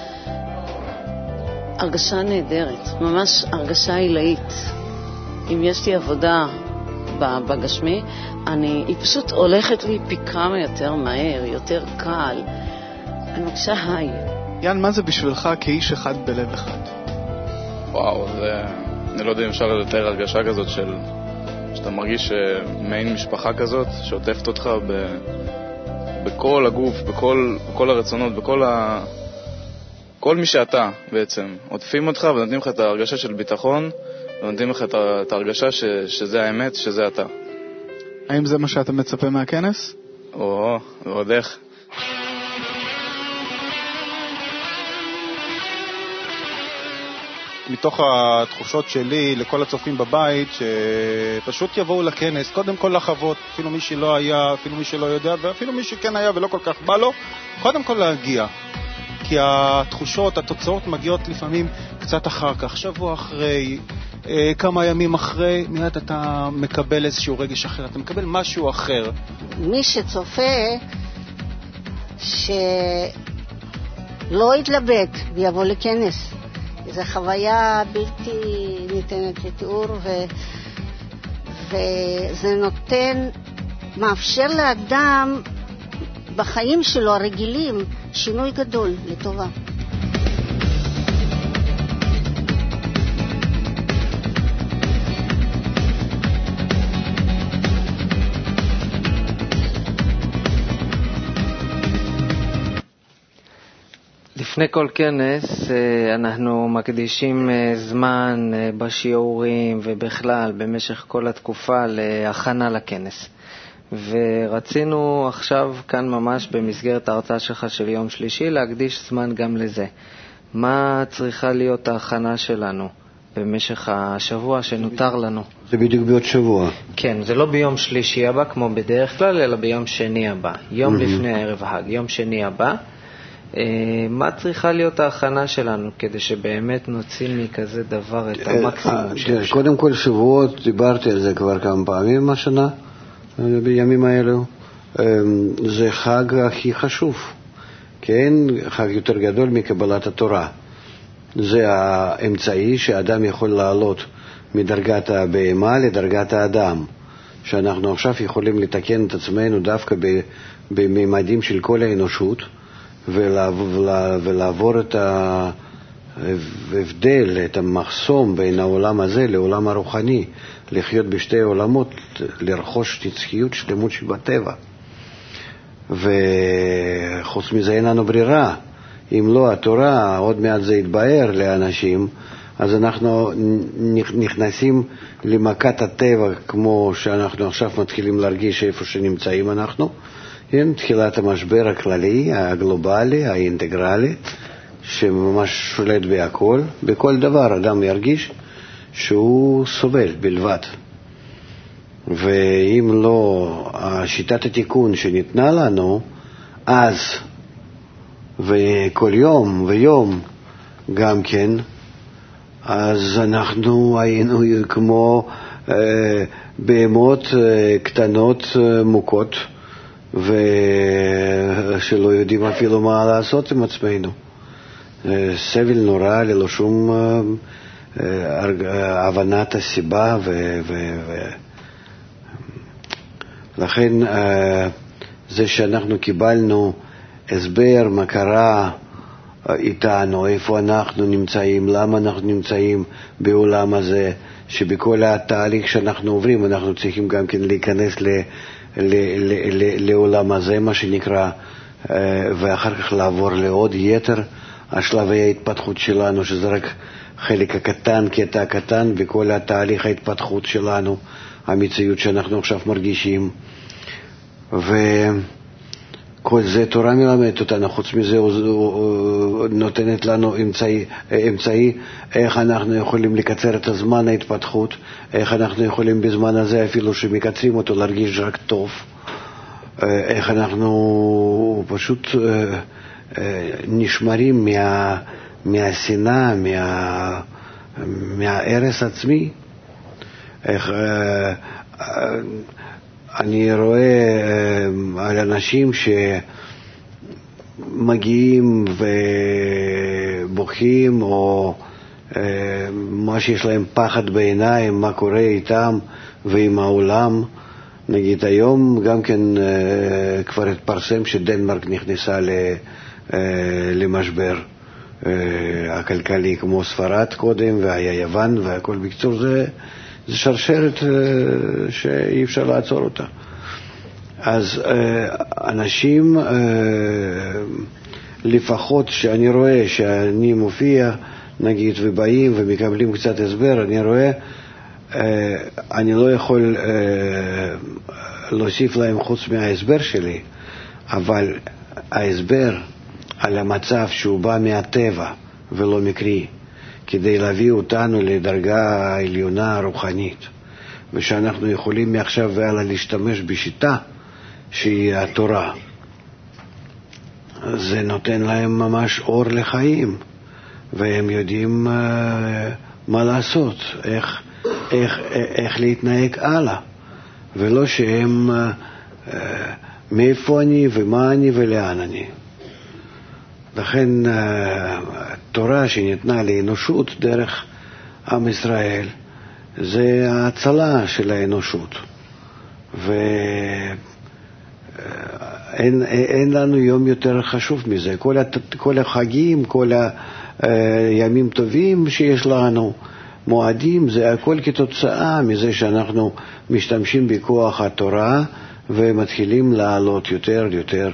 הרגשה נהדרת, ממש הרגשה עילאית. אם יש לי עבודה בגשמי, היא פשוט הולכת לי פי כמה יותר מהר, יותר קל. אני מרגישה היי. יאן, מה זה בשבילך כאיש אחד בלב אחד? וואו, אני לא יודע אם אפשר לתאר הרגשה כזאת שאתה מרגיש מעין משפחה כזאת, שעוטפת אותך בכל הגוף, בכל הרצונות, כל מי שאתה בעצם. עוטפים אותך ונותנים לך את ההרגשה של ביטחון, ונותנים לך את ההרגשה שזה האמת, שזה אתה. האם זה מה שאתה מצפה מהכנס? ועוד איך. מתוך התחושות שלי לכל הצופים בבית, שפשוט יבואו לכנס, קודם כל לחוות, אפילו מי שלא היה, אפילו מי שלא יודע, ואפילו מי שכן היה ולא כל כך בא לו, קודם כל להגיע. כי התחושות, התוצאות מגיעות לפעמים קצת אחר כך, שבוע אחרי, כמה ימים אחרי, מיד אתה מקבל איזשהו רגש אחר, אתה מקבל משהו אחר. מי שצופה, שלא יתלבט ויבוא לכנס. זו חוויה בלתי ניתנת לתיאור, וזה מאפשר לאדם בחיים שלו הרגילים שינוי גדול לטובה. לפני כל כנס אנחנו מקדישים זמן בשיעורים ובכלל במשך כל התקופה להכנה לכנס. ורצינו עכשיו כאן ממש במסגרת ההרצאה שלך של יום שלישי להקדיש זמן גם לזה. מה צריכה להיות ההכנה שלנו במשך השבוע שנותר לנו? זה בדיוק בעוד שבוע. כן, זה לא ביום שלישי הבא כמו בדרך כלל, אלא ביום שני הבא. יום לפני הערב החג, יום שני הבא. מה צריכה להיות ההכנה שלנו כדי שבאמת נוציא מכזה דבר את המקסימום שאפשר? קודם כל שבועות, דיברתי על זה כבר כמה פעמים השנה, בימים האלו. זה חג הכי חשוב, כן? חג יותר גדול מקבלת התורה. זה האמצעי שאדם יכול לעלות מדרגת הבהמה לדרגת האדם, שאנחנו עכשיו יכולים לתקן את עצמנו דווקא בממדים של כל האנושות, ולעבור את ההבדל, את המחסום בין העולם הזה לעולם הרוחני, לחיות בשתי עולמות, לרכוש נצחיות שלמות שבטבע. וחוץ מזה אין לנו ברירה. אם לא התורה, עוד מעט זה יתבהר לאנשים, אז אנחנו נכנסים למכת הטבע, כמו שאנחנו עכשיו מתחילים להרגיש איפה שנמצאים אנחנו. כן, תחילת המשבר הכללי, הגלובלי, האינטגרלי, שממש שולט בהכל. בכל דבר אדם ירגיש שהוא סובל בלבד. ואם לא שיטת התיקון שניתנה לנו, אז וכל יום ויום גם כן, אז אנחנו היינו כמו בהמות קטנות מוכות, ושלא יודעים אפילו מה לעשות עם עצמנו. סבל נורא ללא שום הבנת הסיבה, לכן זה שאנחנו קיבלנו הסבר מה קרה איתנו, איפה אנחנו נמצאים, למה אנחנו נמצאים בעולם הזה, שבכל התהליך שאנחנו עוברים אנחנו צריכים גם כן להיכנס לעולם הזה, מה שנקרא, ואחר כך לעבור לעוד יתר השלבי ההתפתחות שלנו, שזה רק חלק הקטן, קטע הקטן בכל התהליך ההתפתחות שלנו, המציאות שאנחנו עכשיו מרגישים. וכל כל זה תורה מלמדת אותנו, חוץ מזה הוא נותנת לנו אמצעי איך אנחנו יכולים לקצר את הזמן ההתפתחות, איך אנחנו יכולים בזמן הזה אפילו שמקצרים אותו להרגיש רק טוב, איך אנחנו פשוט נשמרים מהשנאה, מהערס עצמי. איך אני רואה על אנשים שמגיעים ובוכים או מה שיש להם פחד בעיניים, מה קורה איתם ועם העולם. נגיד היום גם כן כבר התפרסם שדנמרק נכנסה למשבר הכלכלי כמו ספרד קודם והיה יוון והכל. בקצור זה שרשרת שאי אפשר לעצור אותה. אז אנשים לפחות שאני רואה שאני מופיע נגיד ובאים ומקבלים קצת הסבר, אני רואה אני לא יכול להוסיף להם חוץ מההסבר שלי, אבל ההסבר על המצב שהוא בא מהטבע ולא מקרי, כדי להביא אותנו לדרגה העליונה הרוחנית, ושאנחנו יכולים מעכשיו והלאה להשתמש בשיטה שהיא התורה. זה נותן להם ממש אור לחיים, והם יודעים מה לעשות, איך להתנהג הלאה, ולא שהם מאיפה אני ומה אני ולאן אני. לכן התורה שניתנה לאנושות דרך עם ישראל זה ההצלה של האנושות, ואין לנו יום יותר חשוב מזה. כל החגים, כל הימים טובים שיש לנו, מועדים, זה הכל כתוצאה מזה שאנחנו משתמשים בכוח התורה ומתחילים לעלות יותר יותר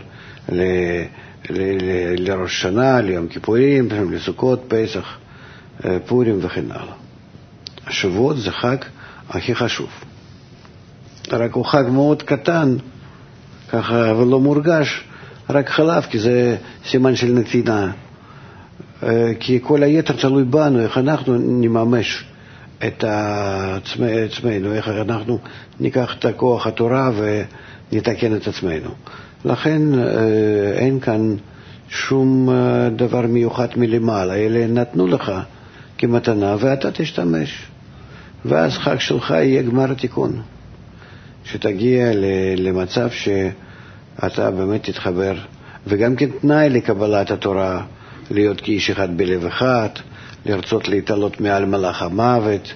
לראש שנה, ליום כיפורים, לסוכות, פסח, פורים וכן הלאה. השבועות זה חג הכי חשוב. רק הוא חג מאוד קטן, ככה, ולא מורגש, רק חלב, כי זה סימן של נתינה. כי כל היתר תלוי בנו, איך אנחנו נממש את עצמנו, איך אנחנו ניקח את הכוח התורה ונתקן את עצמנו. לכן אין כאן שום דבר מיוחד מלמעלה, אלה נתנו לך כמתנה ואתה תשתמש, ואז חג שלך יהיה גמר התיקון, שתגיע למצב שאתה באמת תתחבר, וגם כן תנאי לקבלת התורה, להיות כאיש אחד בלב אחד, לרצות להתעלות מעל מלאך המוות,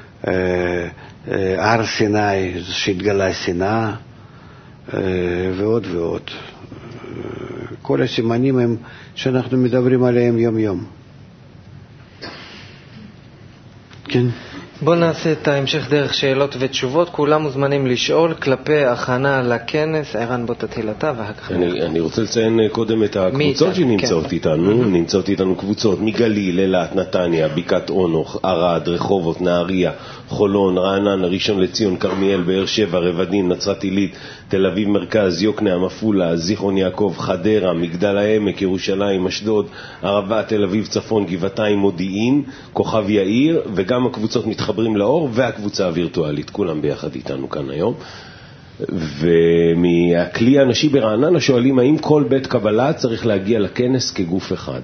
הר סיני שהתגלה שנאה, ועוד ועוד. כל הסימנים הם שאנחנו מדברים עליהם יום יום. כן. בואו נעשה את ההמשך דרך שאלות ותשובות. כולם מוזמנים לשאול כלפי הכנה לכנס. ערן, בוא תתחיל אתה ואחר כך. אני רוצה לציין קודם את הקבוצות שנמצאות איתנו. נמצאות איתנו קבוצות מגליל, אילת, נתניה, בקעת אונו, ערד, רחובות, נהריה, חולון, רעננה, ראשון לציון, כרמיאל, באר שבע, רבדים, נצרת עילית, תל אביב מרכז, יוקנעם, עפולה, זיכרון יעקב, חדרה, מגדל העמק, ירושלים, אשדוד, ערבה, תל אביב צפון, גבעתיים, מודיעין, כוכב יאיר, וגם הקבוצות מתחברים לאור והקבוצה הווירטואלית, כולם ביחד איתנו כאן היום. ומהכלי הנשי ברעננה שואלים האם כל בית קבלה צריך להגיע לכנס כגוף אחד.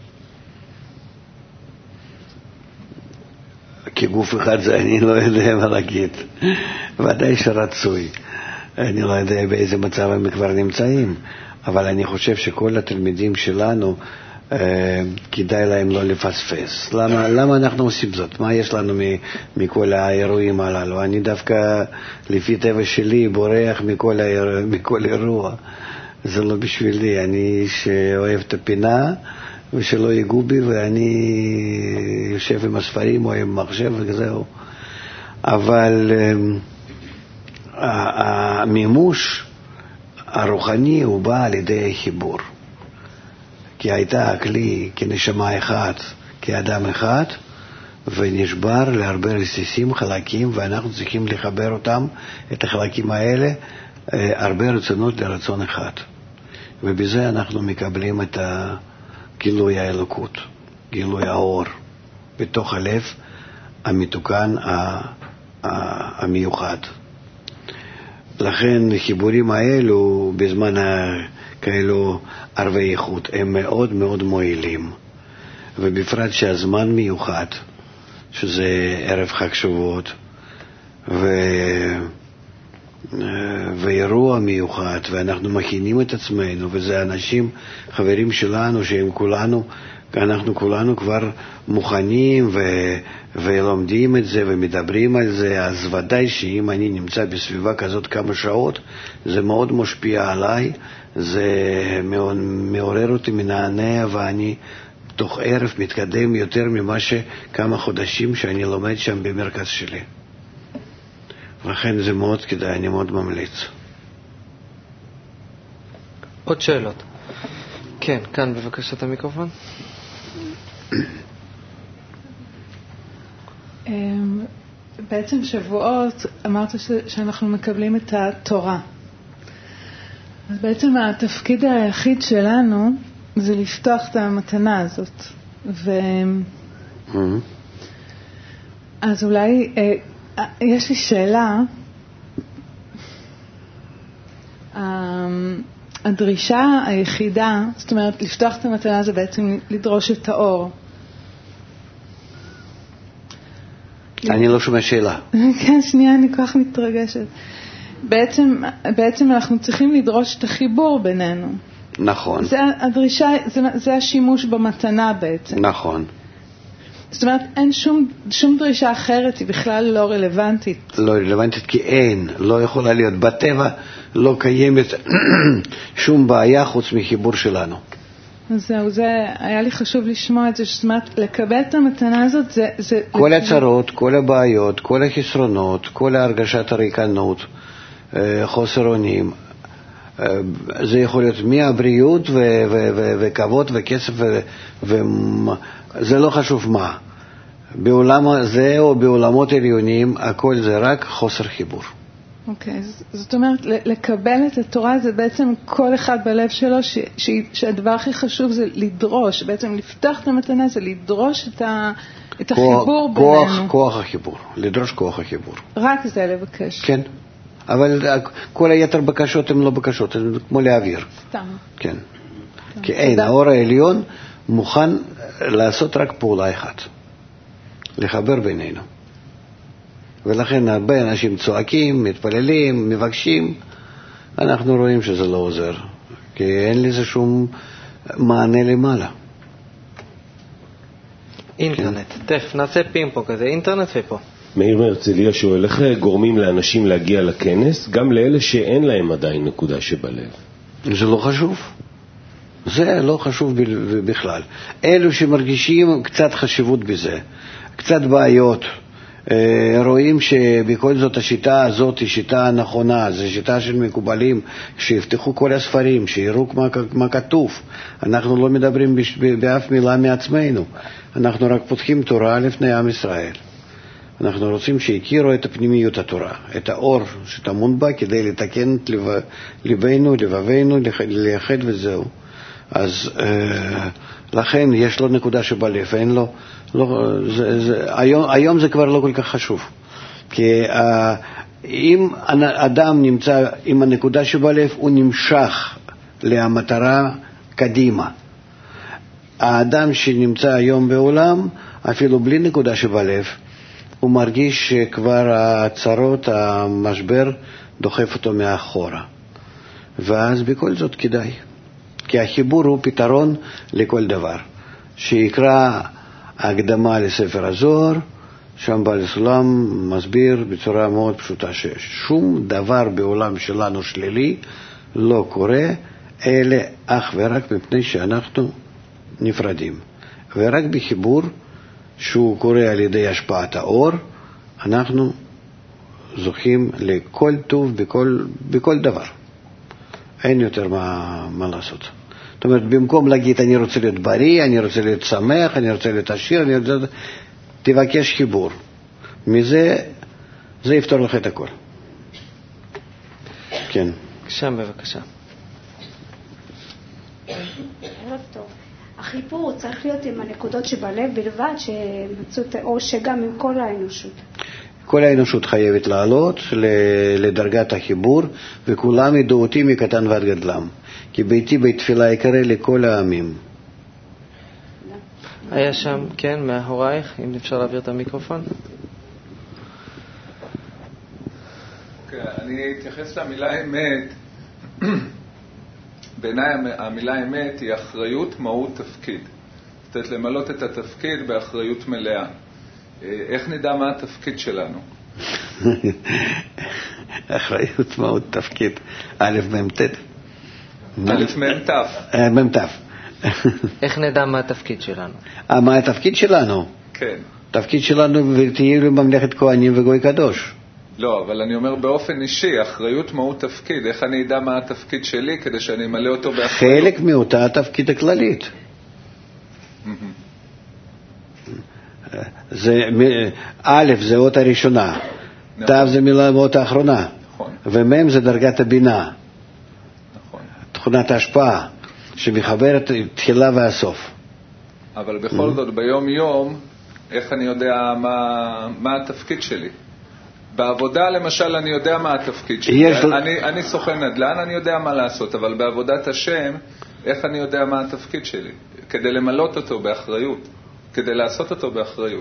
כגוף אחד זה אני לא יודע מה להגיד, ודאי שרצוי. אני לא יודע באיזה מצב הם כבר נמצאים, אבל אני חושב שכל התלמידים שלנו כדאי להם לא לפספס. למה אנחנו עושים זאת? מה יש לנו מכל האירועים הללו? אני דווקא לפי טבע שלי בורח מכל אירוע. זה לא בשבילי, אני שאוהב את הפינה ושלא ייגעו בי, ואני יושב עם הספרים או עם מחשב וזהו. אבל המימוש הרוחני הוא בא על ידי חיבור, כי הייתה הכלי כנשמה אחד, כאדם אחד, ונשבר להרבה רסיסים, חלקים, ואנחנו צריכים לחבר אותם, את החלקים האלה, הרבה רצונות לרצון אחד, ובזה אנחנו מקבלים את גילוי האלוקות, גילוי האור, בתוך הלב המתוקן המיוחד. לכן החיבורים האלו בזמן כאלו ערבי איכות הם מאוד מאוד מועילים, ובפרט שהזמן מיוחד, שזה ערב חג שבועות ואירוע מיוחד, ואנחנו מכינים את עצמנו, וזה אנשים, חברים שלנו, שהם כולנו, אנחנו כולנו כבר מוכנים ולומדים את זה ומדברים על זה, אז ודאי שאם אני נמצא בסביבה כזאת כמה שעות, זה מאוד משפיע עליי, זה מעורר אותי, מנענע, ואני תוך ערב מתקדם יותר ממה שכמה חודשים שאני לומד שם במרכז שלי. לכן זה מאוד כדאי, אני מאוד ממליץ. עוד שאלות? כן, כאן בבקשה את המיקרופון. בעצם שבועות אמרת שאנחנו מקבלים את התורה. אז בעצם התפקיד היחיד שלנו זה לפתוח את המתנה הזאת. אז אולי יש לי שאלה. הדרישה היחידה, זאת אומרת, לפתוח את המתנה זה בעצם לדרוש את האור. אני לא שומע שאלה. כן, שנייה, אני כל כך מתרגשת. בעצם אנחנו צריכים לדרוש את החיבור בינינו. נכון. זה הדרישה, זה השימוש במתנה בעצם. נכון. זאת אומרת, אין שום דרישה אחרת, היא בכלל לא רלוונטית. לא רלוונטית כי אין, לא יכולה להיות. בטבע לא קיימת שום בעיה חוץ מחיבור שלנו. זהו, זה היה לי חשוב לשמוע את זה, זאת אומרת, לקבל את המתנה הזאת, זה כל הצרות, כל הבעיות, כל החסרונות, כל הרגשת הריקנות, חוסר אונים, זה יכול להיות מהבריאות וכבוד וכסף, וזה לא חשוב מה. בעולם הזה או בעולמות עליונים, הכל זה רק חוסר חיבור. אוקיי, זאת אומרת, לקבל את התורה זה בעצם כל אחד בלב שלו, שהדבר הכי חשוב זה לדרוש, בעצם לפתוח את המתנה זה לדרוש את החיבור בינינו. כוח החיבור, לדרוש כוח החיבור. רק זה לבקש. כן, אבל כל היתר בקשות הן לא בקשות, הן כמו להעביר. סתם. כן, כי אין, האור העליון מוכן לעשות רק פעולה אחת, לחבר בינינו. ולכן הרבה אנשים צועקים, מתפללים, מבקשים, אנחנו רואים שזה לא עוזר, כי אין לזה שום מענה למעלה. אינטרנט, תכף נעשה פינג-פונג כזה, אינטרנט ופה. מאיר מהרצליה שואל, איך גורמים לאנשים להגיע לכנס, גם לאלה שאין להם עדיין נקודה שבלב? זה לא חשוב. זה לא חשוב בכלל. אלו שמרגישים קצת חשיבות בזה, קצת בעיות, רואים שבכל זאת השיטה הזאת היא שיטה נכונה, זו שיטה של מקובלים, שיפתחו כל הספרים, שיראו מה כתוב. אנחנו לא מדברים באף מילה מעצמנו, אנחנו רק פותחים תורה לפני עם ישראל. אנחנו רוצים שיכירו את הפנימיות התורה, את האור שטמון בה, כדי לתקן את ליבנו, לבבינו, לייחד וזהו. אז לכן יש לו נקודה שבלב, אין לו, היום זה כבר לא כל כך חשוב, כי אם אדם נמצא עם הנקודה שבלב, הוא נמשך למטרה קדימה. האדם שנמצא היום בעולם, אפילו בלי נקודה שבלב, הוא מרגיש שכבר הצרות, המשבר דוחף אותו מאחורה, ואז בכל זאת כדאי, כי החיבור הוא פתרון לכל דבר. שיקרא הקדמה לספר הזוהר, שם בעל הסולם מסביר בצורה מאוד פשוטה ששום דבר בעולם שלנו שלילי לא קורה, אלא אך ורק מפני שאנחנו נפרדים. ורק בחיבור שהוא קורה על ידי השפעת האור, אנחנו זוכים לכל טוב בכל דבר. אין יותר מה לעשות. זאת אומרת, במקום להגיד אני רוצה להיות בריא, אני רוצה להיות שמח, אני רוצה להיות עשיר, תבקש חיבור. מזה, זה יפתור לך את הכל. כן. שם בבקשה. החיבור צריך להיות עם הנקודות שבלב בלבד, או שגם עם כל האנושות. כל האנושות חייבת לעלות לדרגת החיבור, וכולם ידעו אותי מקטן ועד גדלם. כי ביתי בית תפילה יקרא לכל העמים. היה שם, כן, מאחורייך, אם אפשר להעביר את המיקרופון. אני אתייחס למילה אמת. בעיניי המילה אמת היא אחריות, מהות, תפקיד. זאת אומרת, למלות את התפקיד באחריות מלאה. איך נדע מה התפקיד שלנו? אחריות, מהות, תפקיד. א' מ' ת'. א' מ' ת'. מ' ת'. איך נדע מה התפקיד שלנו? מה התפקיד שלנו? כן. התפקיד שלנו תהיה בממלכת כהנים וגוי קדוש. לא, אבל אני אומר באופן אישי, אחריות, מהות, תפקיד. איך אני אדע מה התפקיד שלי כדי שאני אמלא אותו באחריות? חלק מאותה התפקיד הכללית. א' זה אות הראשונה, ת' זה מילה אות האחרונה, ומ' זה דרגת הבינה, תכונת ההשפעה שמחברת תחילה והסוף. אבל בכל זאת ביום יום איך אני יודע מה התפקיד שלי? בעבודה למשל אני יודע מה התפקיד שלי, אני סוכן נדל"ן, אני יודע מה לעשות, אבל בעבודת השם איך אני יודע מה התפקיד שלי? כדי למלות אותו באחריות, כדי לעשות אותו באחריות.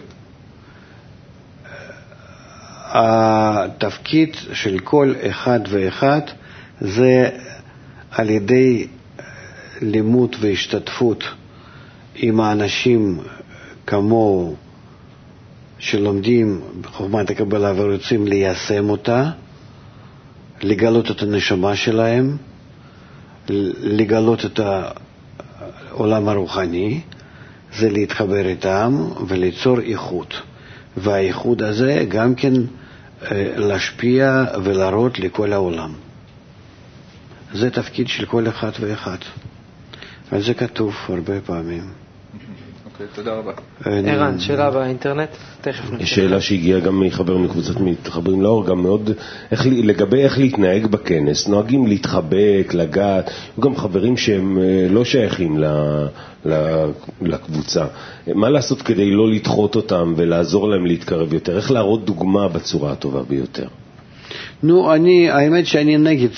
התפקיד של כל אחד ואחד זה על ידי לימוד והשתתפות עם האנשים כמוהו שלומדים בחוכמת הקבלה ורוצים ליישם אותה, לגלות את הנשמה שלהם, לגלות את העולם הרוחני, זה להתחבר איתם וליצור איכות. והאיחוד הזה גם כן להשפיע ולהראות לכל העולם. זה תפקיד של כל אחד ואחד. על זה כתוב הרבה פעמים. אוקיי, תודה רבה. ערן, שאלה באינטרנט? תכף נשאר. שאלה שהגיעה גם מחבר מקבוצת מתחברים לאור, גם מאוד, לגבי איך להתנהג בכנס, נוהגים להתחבק, לגעת, גם חברים שהם לא שייכים לקבוצה. מה לעשות כדי לא לדחות אותם ולעזור להם להתקרב יותר? איך להראות דוגמה בצורה הטובה ביותר? נו, האמת שאני נגד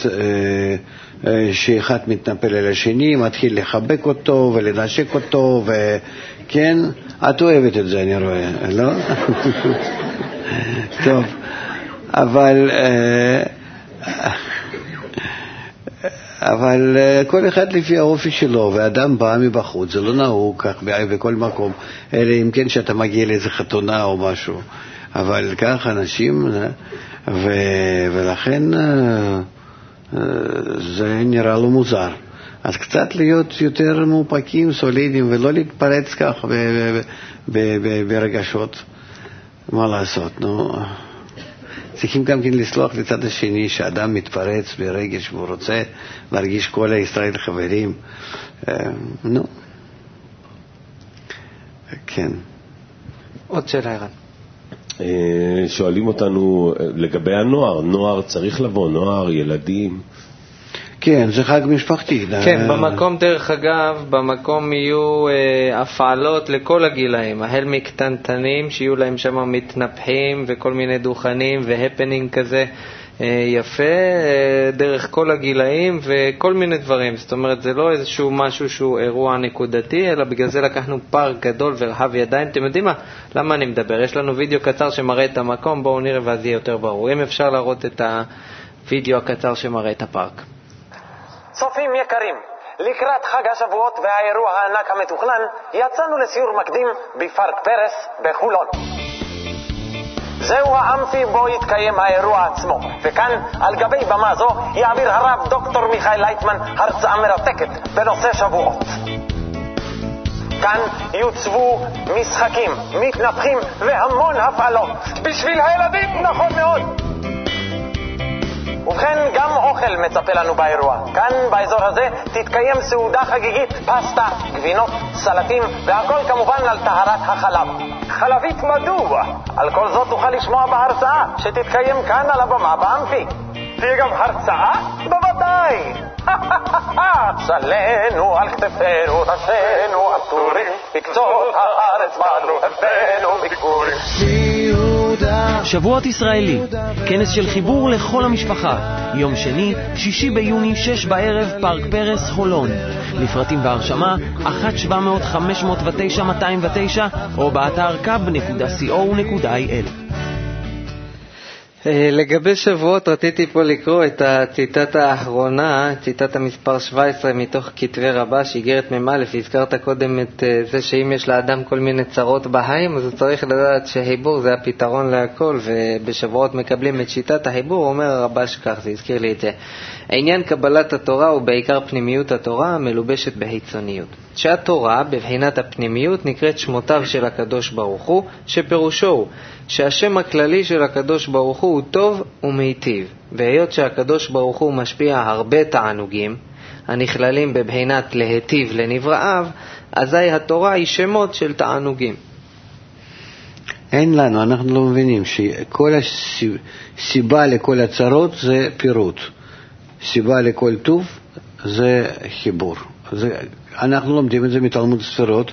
שאחד מתנפל על השני, מתחיל לחבק אותו ולנשק אותו, וכן, את אוהבת את זה, אני רואה, לא? טוב, אבל כל אחד לפי האופי שלו, ואדם בא מבחוץ, זה לא נהוג כך בכל מקום, אלא אם כן שאתה מגיע לאיזה חתונה או משהו, אבל כך אנשים, ולכן זה נראה לו מוזר. אז קצת להיות יותר מאופקים, סולידיים, ולא להתפרץ כך ברגשות. מה לעשות, נו? צריכים גם כן לסלוח לצד השני שאדם מתפרץ ברגש והוא רוצה להרגיש כל הישראל חברים. נו. כן. עוד שאלה, ערן. שואלים אותנו לגבי הנוער, נוער צריך לבוא, נוער, ילדים. כן, זה חג משפחתי. כן, במקום דרך אגב, במקום יהיו הפעלות לכל הגילאים, החל מקטנטנים שיהיו להם שם מתנפחים וכל מיני דוכנים והפנינג כזה יפה, דרך כל הגילאים וכל מיני דברים. זאת אומרת, זה לא איזשהו משהו שהוא אירוע נקודתי, אלא בגלל זה לקחנו פארק גדול ורחב ידיים. אתם יודעים מה? למה אני מדבר? יש לנו וידאו קצר שמראה את המקום, בואו נראה ואז יהיה יותר ברור. אם אפשר להראות את הוידאו הקצר שמראה את הפארק. צופים יקרים, לקראת חג השבועות והאירוע הענק המתוכנן, יצאנו לסיור מקדים בפארק פרס בחולון. זהו האמפי בו יתקיים האירוע עצמו, וכאן על גבי במה זו יעביר הרב דוקטור מיכאל לייטמן הרצאה מרתקת בנושא שבועות. כאן יוצבו משחקים, מתנפחים והמון הפעלות בשביל הילדים, נכון מאוד. ובכן, גם אוכל מצפה לנו באירוע. כאן באזור הזה תתקיים סעודה חגיגית, פסטה, גבינות, סלטים, והכל כמובן על טהרת החלב. חלבית מדוע? על כל זאת תוכל לשמוע בהרצאה שתתקיים כאן על הבמה באמפי. תהיה גם הרצאה? בוודאי! צלנו על כתפינו, ראשינו עטורים, בקצות הארץ באנו, הבאנו ביקורים. שבועות ישראלי, כנס של חיבור לכל המשפחה. יום שני, 6 ביוני, 6 בערב, פארק פרס, חולון. לפרטים והרשמה, 1-700-509-209 או באתר kab.co.il. לגבי שבועות רציתי פה לקרוא את הציטטה האחרונה, ציטטה מספר 17 מתוך כתבי רבש, איגרת מ"א. הזכרת קודם את זה שאם יש לאדם כל מיני צרות בהיים, אז הוא צריך לדעת שהחיבור זה הפתרון להכל, ובשבועות מקבלים את שיטת החיבור. אומר הרבש כך, זה הזכיר לי את זה: העניין קבלת התורה הוא בעיקר פנימיות התורה המלובשת בהיצוניות. שהתורה בבחינת הפנימיות נקראת שמותיו של הקדוש ברוך הוא, שפירושו הוא שהשם הכללי של הקדוש ברוך הוא טוב ומיטיב, והיות שהקדוש ברוך הוא משפיע הרבה תענוגים הנכללים בבחינת להיטיב לנבראיו, אזי התורה היא שמות של תענוגים. אין לנו, אנחנו לא מבינים שכל הסיבה לכל הצרות זה פירוט, סיבה לכל טוב זה חיבור. אנחנו לומדים את זה מתלמוד ספירות.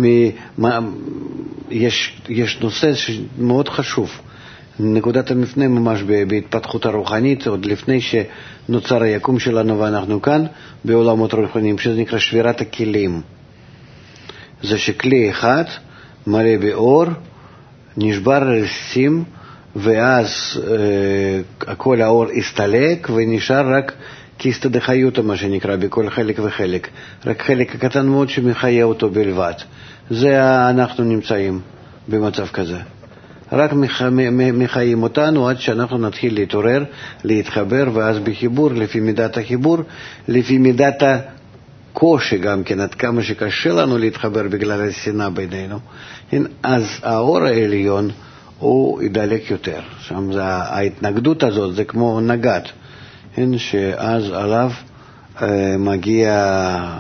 יש נושא מאוד חשוב, נקודת המפנה ממש בהתפתחות הרוחנית, עוד לפני שנוצר היקום שלנו ואנחנו כאן בעולמות רוחניים, שזה נקרא שבירת הכלים. זה שכלי אחד מלא באור נשבר רסיסים, ואז כל האור הסתלק ונשאר רק קיסטה דחיותא, מה שנקרא, בכל חלק וחלק, רק חלק קטן מאוד שמחיה אותו בלבד. זה אנחנו נמצאים במצב כזה, רק מחיים אותנו עד שאנחנו נתחיל להתעורר, להתחבר, ואז בחיבור, לפי מידת החיבור, לפי מידת הקושי גם כן, עד כמה שקשה לנו להתחבר בגלל השנאה בינינו, אז האור העליון הוא ידלק יותר. שם ההתנגדות הזאת זה כמו נגד, שאז עליו מגיע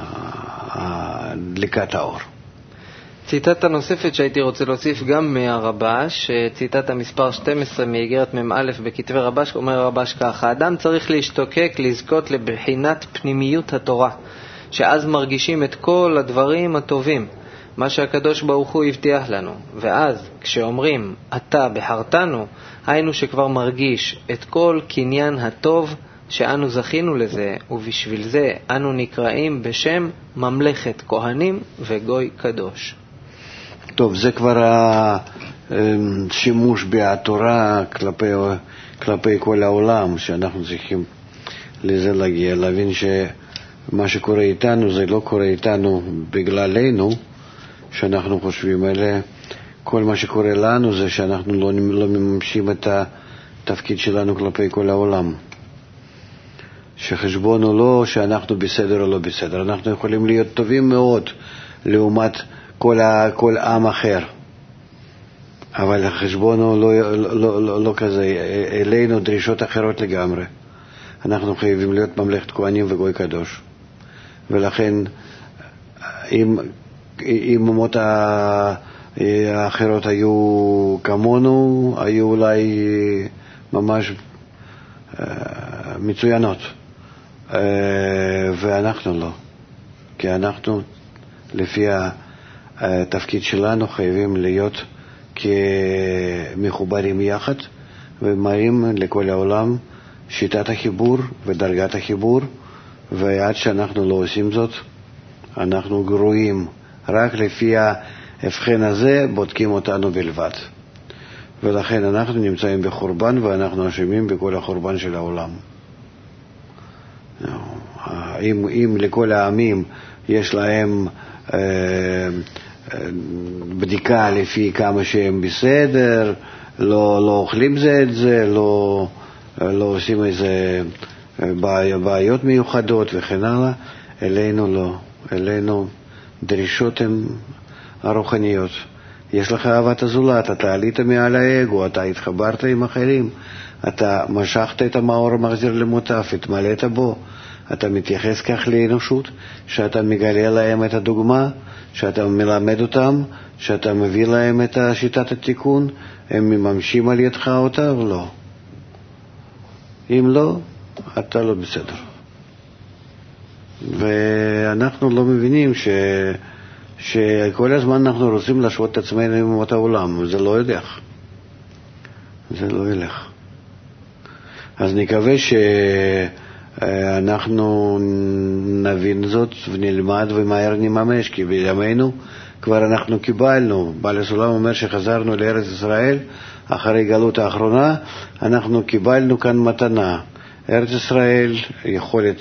דליקת האור. ציטטה נוספת שהייתי רוצה להוסיף גם מהרבש, ציטטה מספר 12 מאיגרת מ"א בכתבי רבש. אומר הרבש ככה: האדם צריך להשתוקק, לזכות לבחינת פנימיות התורה, שאז מרגישים את כל הדברים הטובים, מה שהקדוש ברוך הוא הבטיח לנו. ואז כשאומרים אתה בחרתנו, היינו שכבר מרגיש את כל קניין הטוב שאנו זכינו לזה, ובשביל זה אנו נקראים בשם ממלכת כהנים וגוי קדוש. טוב, זה כבר השימוש בתורה כלפי כל העולם, שאנחנו צריכים לזה להגיע, להבין שמה שקורה איתנו זה לא קורה איתנו בגללנו שאנחנו חושבים, אלא כל מה שקורה לנו זה שאנחנו לא מממשים את התפקיד שלנו כלפי כל העולם. שחשבון הוא לא שאנחנו בסדר או לא בסדר, אנחנו יכולים להיות טובים מאוד לעומת כל עם אחר, אבל החשבון הוא לא כזה. אלינו דרישות אחרות לגמרי. אנחנו חייבים להיות ממלכת כהנים וגוי קדוש, ולכן אם אומות האחרות היו כמונו, היו אולי ממש מצוינות, ואנחנו לא, כי אנחנו לפי התפקיד שלנו חייבים להיות כמחוברים יחד, ומראים לכל העולם שיטת החיבור ודרגת החיבור, ועד שאנחנו לא עושים זאת אנחנו גרועים. רק לפי ההבחן הזה בודקים אותנו בלבד, ולכן אנחנו נמצאים בחורבן, ואנחנו אשמים בכל החורבן של העולם. אם לכל העמים יש להם בדיקה לפי כמה שהם בסדר, לא אוכלים זה את זה, לא עושים איזה בעיות מיוחדות וכן הלאה, אלינו לא. אלינו דרישות הן הרוחניות. יש לך אהבת הזולת, אתה עלית מעל האגו, אתה התחברת עם אחרים, אתה משכת את המאור המחזיר למוטף, התמלאת בו, אתה מתייחס כך לאנושות, שאתה מגלה להם את הדוגמה, שאתה מלמד אותם, שאתה מביא להם את שיטת התיקון, הם מממשים על ידך אותה או לא? אם לא, אתה לא בסדר. ואנחנו לא מבינים שכל הזמן אנחנו רוצים להשוות את עצמנו עם אומות העולם, וזה לא ילך. זה לא ילך. אז נקווה שאנחנו נבין זאת ונלמד ומהר נממש, כי בימינו כבר אנחנו קיבלנו. בעל הסולם אומר שחזרנו לארץ ישראל אחרי גלות האחרונה, אנחנו קיבלנו כאן מתנה. ארץ ישראל יכולת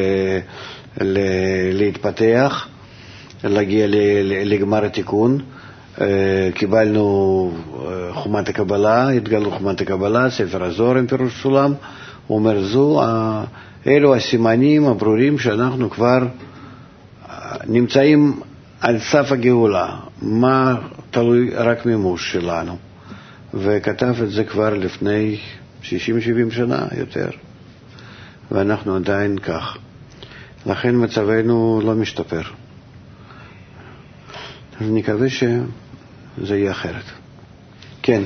להתפתח, להגיע לגמר התיקון. קיבלנו חומת הקבלה, התגלו חומת הקבלה, ספר הזוהר עם פירוש סולם. הוא אומר, אלו הסימנים הברורים שאנחנו כבר נמצאים על סף הגאולה. מה תלוי רק מימוש שלנו. וכתב את זה כבר לפני 60-70 שנה יותר. ואנחנו עדיין כך. לכן מצבנו לא משתפר. אז נקווה שזה יהיה אחרת. כן.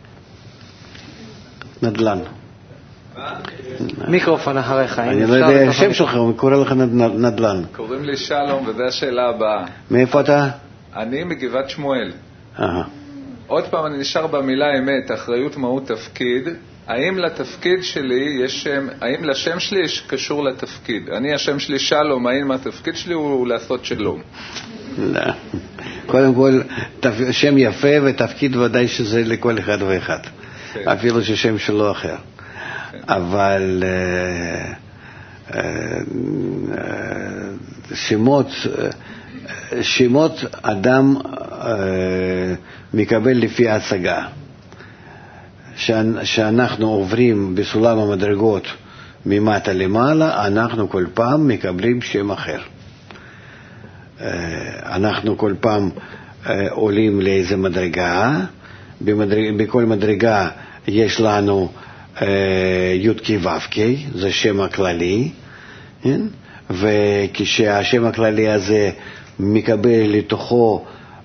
נדל"ן. מיקרופון אחריך. אני לא יודע השם שלך, הוא קורא לך נדל"ן. קוראים לי שלום, וזו השאלה הבאה. מאיפה אתה? אני מגבעת שמואל. עוד פעם אני נשאר במילה אמת, אחריות, מהות, תפקיד. האם לתפקיד שלי יש שם, האם לשם שלי יש קשור לתפקיד? אני, השם שלי שלום, האם התפקיד שלי הוא לעשות שלום? לא. קודם כל, שם יפה ותפקיד ודאי שזה לכל אחד ואחד. אפילו ששם שלו אחר. אבל שמות אדם מקבל לפי ההשגה. שאנחנו עוברים בסולם המדרגות ממטה למעלה, אנחנו כל פעם מקבלים שם אחר. אנחנו כל פעם עולים לאיזה מדרגה, בכל מדרגה יש לנו י' כ' ו' כ', זה שם הכללי, וכשהשם הכללי הזה מקבל לתוכו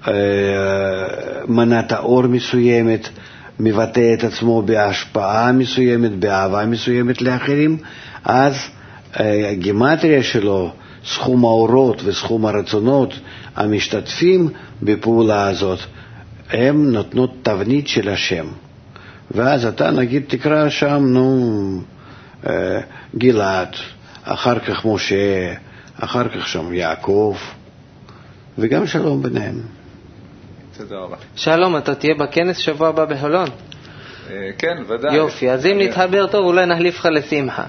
מנת האור מסוימת, מבטא את עצמו בהשפעה מסוימת, באהבה מסוימת לאחרים, אז הגימטריה שלו, סכום האורות וסכום הרצונות המשתתפים בפעולה הזאת, הם נותנות תבנית של השם. ואז אתה נגיד תקרא שם, גלעד, אחר כך משה, אחר כך שם יעקב, וגם שלום ביניהם. תודה רבה. שלום, אתה תהיה בכנס שבוע הבא בחולון? כן, ודאי. יופי, אז אם נתחבר טוב אולי נחליף לך לשמחה.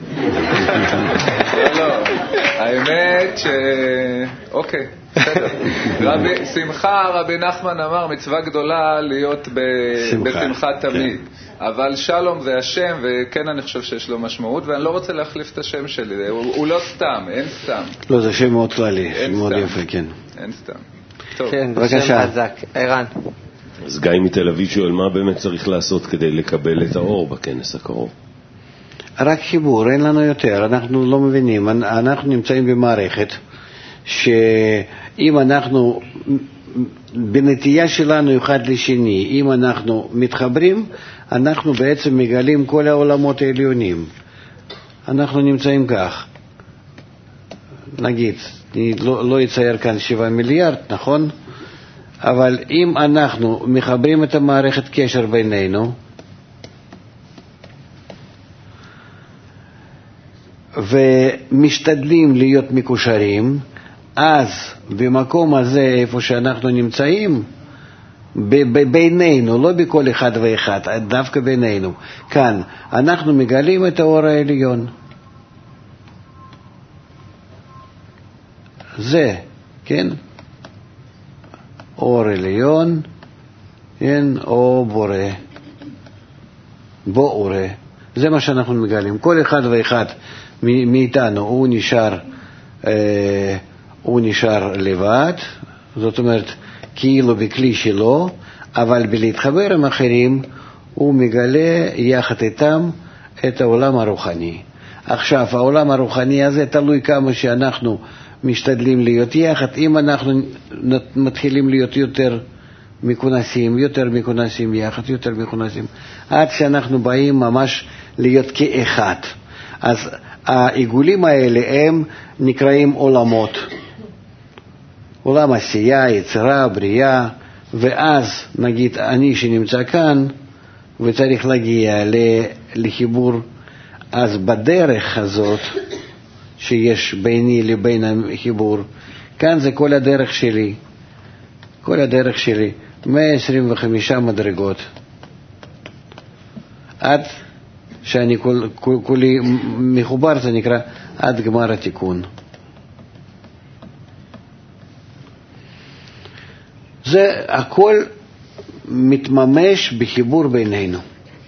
לא, האמת אוקיי, בסדר. שמחה, רבי נחמן אמר, מצווה גדולה להיות בשמחה תמיד. אבל שלום זה השם, וכן אני חושב שיש לו משמעות, ואני לא רוצה להחליף את השם שלי. הוא לא סתם, אין סתם. לא, זה שם מאוד כללי, מאוד יפה, כן. אין סתם. כן, זה שם חזק. ערן. אז גיא מתל אביב שואל, מה באמת צריך לעשות כדי לקבל את האור בכנס הקרוב? רק חיבור, אין לנו יותר, אנחנו לא מבינים. אנחנו נמצאים במערכת שאם אנחנו בנטייה שלנו אחד לשני, אם אנחנו מתחברים, אנחנו בעצם מגלים כל העולמות העליונים. אנחנו נמצאים כך. נגיד, אני לא אצייר כאן 7 מיליארד, נכון? אבל אם אנחנו מחברים את המערכת קשר בינינו, ומשתדלים להיות מקושרים, אז במקום הזה, איפה שאנחנו נמצאים, בינינו, לא בכל אחד ואחד, דווקא בינינו, כאן, אנחנו מגלים את האור העליון. זה, כן? אור עליון, כן? או בורא. בורא. זה מה שאנחנו מגלים. כל אחד ואחד מאיתנו, הוא נשאר לבד, זאת אומרת, כאילו בכלי שלו, אבל בלהתחבר עם אחרים, הוא מגלה יחד איתם את העולם הרוחני. עכשיו, העולם הרוחני הזה תלוי כמה שאנחנו משתדלים להיות יחד. אם אנחנו מתחילים להיות יותר מכונסים יחד, יותר מכונסים, עד שאנחנו באים ממש להיות כאחד. אז העיגולים האלה הם נקראים עולמות. עולם עשייה, יצירה, בריאה, ואז נגיד אני שנמצא כאן וצריך להגיע לחיבור, אז בדרך הזאת שיש ביני לבין החיבור, כאן זה כל הדרך שלי, כל הדרך שלי, 125 מדרגות, עד שאני כולי מחובר, זה נקרא עד גמר התיקון. זה הכל מתממש בחיבור בינינו.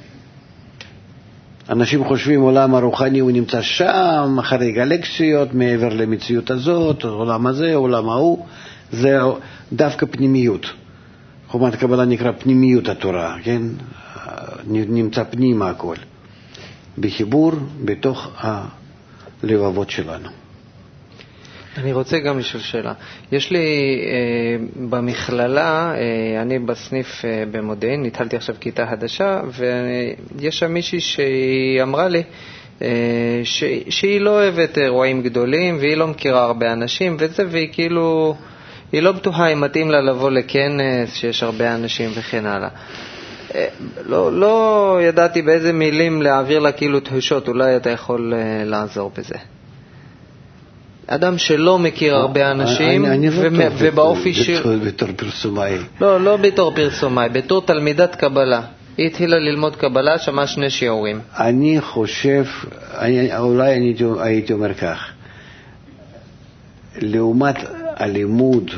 אנשים חושבים עולם הרוחני הוא נמצא שם, אחרי גלקסיות, מעבר למציאות הזאת, עולם הזה, עולם ההוא, זה דווקא פנימיות. חומת הקבלה נקרא פנימיות התורה, כן? נמצא פנימה הכל. בחיבור בתוך הלבבות שלנו. אני רוצה גם לשאול שאלה. יש לי במכללה, אני בסניף במודיעין, התחלתי עכשיו כיתה חדשה, ויש שם מישהי שהיא אמרה לי שהיא לא אוהבת אירועים גדולים, והיא לא מכירה הרבה אנשים וזה, והיא כאילו, היא לא בטוחה אם מתאים לה לבוא לכנס שיש הרבה אנשים וכן הלאה. לא ידעתי באיזה מילים להעביר לה כאילו תחושות, אולי אתה יכול לעזור בזה. אדם שלא מכיר הרבה אנשים, ובאופי של... בתור פרסומאי. לא בתור פרסומאי, בתור תלמידת קבלה. היא התחילה ללמוד קבלה, שמעה 2 שיעורים. אני חושב, אולי אני הייתי אומר כך, לעומת הלימוד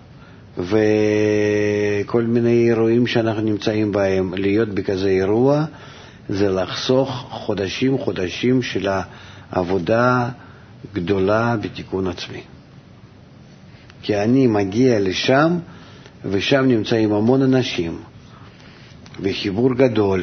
וכל מיני אירועים שאנחנו נמצאים בהם, להיות בכזה אירוע, זה לחסוך חודשים של העבודה גדולה בתיקון עצמי. כי אני מגיע לשם, ושם נמצאים המון אנשים, בחיבור גדול,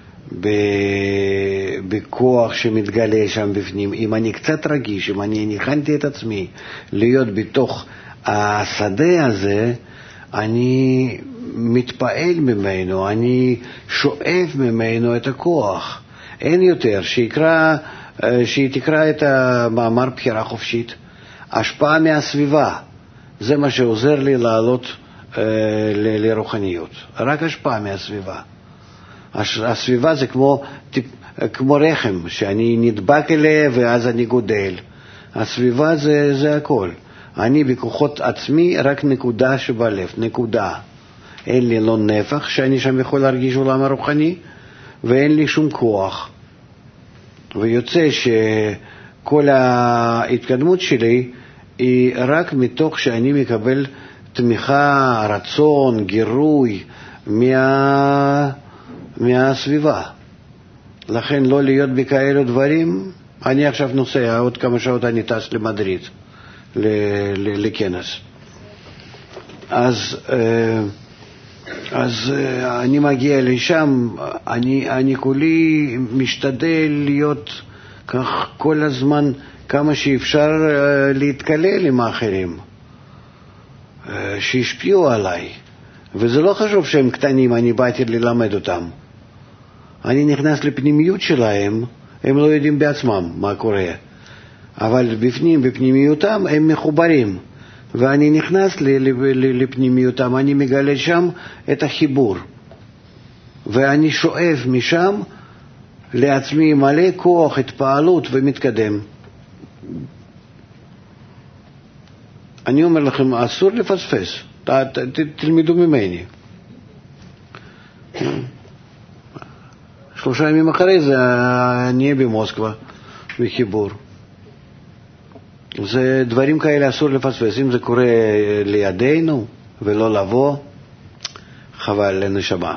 בכוח שמתגלה שם בפנים. אם אני קצת רגיש, אם אני נכנתי את עצמי להיות בתוך השדה הזה, אני מתפעל ממנו, אני שואב ממנו את הכוח. אין יותר, שהיא תקרא את המאמר בחירה חופשית, השפעה מהסביבה. זה מה שעוזר לי לעלות לרוחניות. רק השפעה מהסביבה. הסביבה זה כמו רחם, שאני נדבק אליה ואז אני גודל. הסביבה זה הכל. אני בכוחות עצמי רק נקודה שבלב, נקודה. אין לי לא נפח שאני שם יכול להרגיש עולם הרוחני, ואין לי שום כוח. ויוצא שכל ההתקדמות שלי היא רק מתוך שאני מקבל תמיכה, רצון, גירוי מהסביבה. לכן לא להיות בכאלו דברים. אני עכשיו נוסע, עוד כמה שעות אני טס למדריד, לכנס. אז אני מגיע לשם, אני כולי משתדל להיות כך כל הזמן כמה שאפשר להתקלל עם האחרים שהשפיעו עליי, וזה לא חשוב שהם קטנים, אני באתי ללמד אותם. אני נכנס לפנימיות שלהם, הם לא יודעים בעצמם מה קורה, אבל בפנימיותם הם מחוברים, ואני נכנס לפנימיותם, אני מגלה שם את החיבור, ואני שואב משם לעצמי מלא כוח, התפעלות, ומתקדם. אני אומר לכם, אסור לפספס, תלמדו ממני. 3 ימים אחרי זה אני אהיה במוסקבה בחיבור. זה דברים כאלה אסור לפספס. אם זה קורה לידינו ולא לבוא, חבל לנשמה.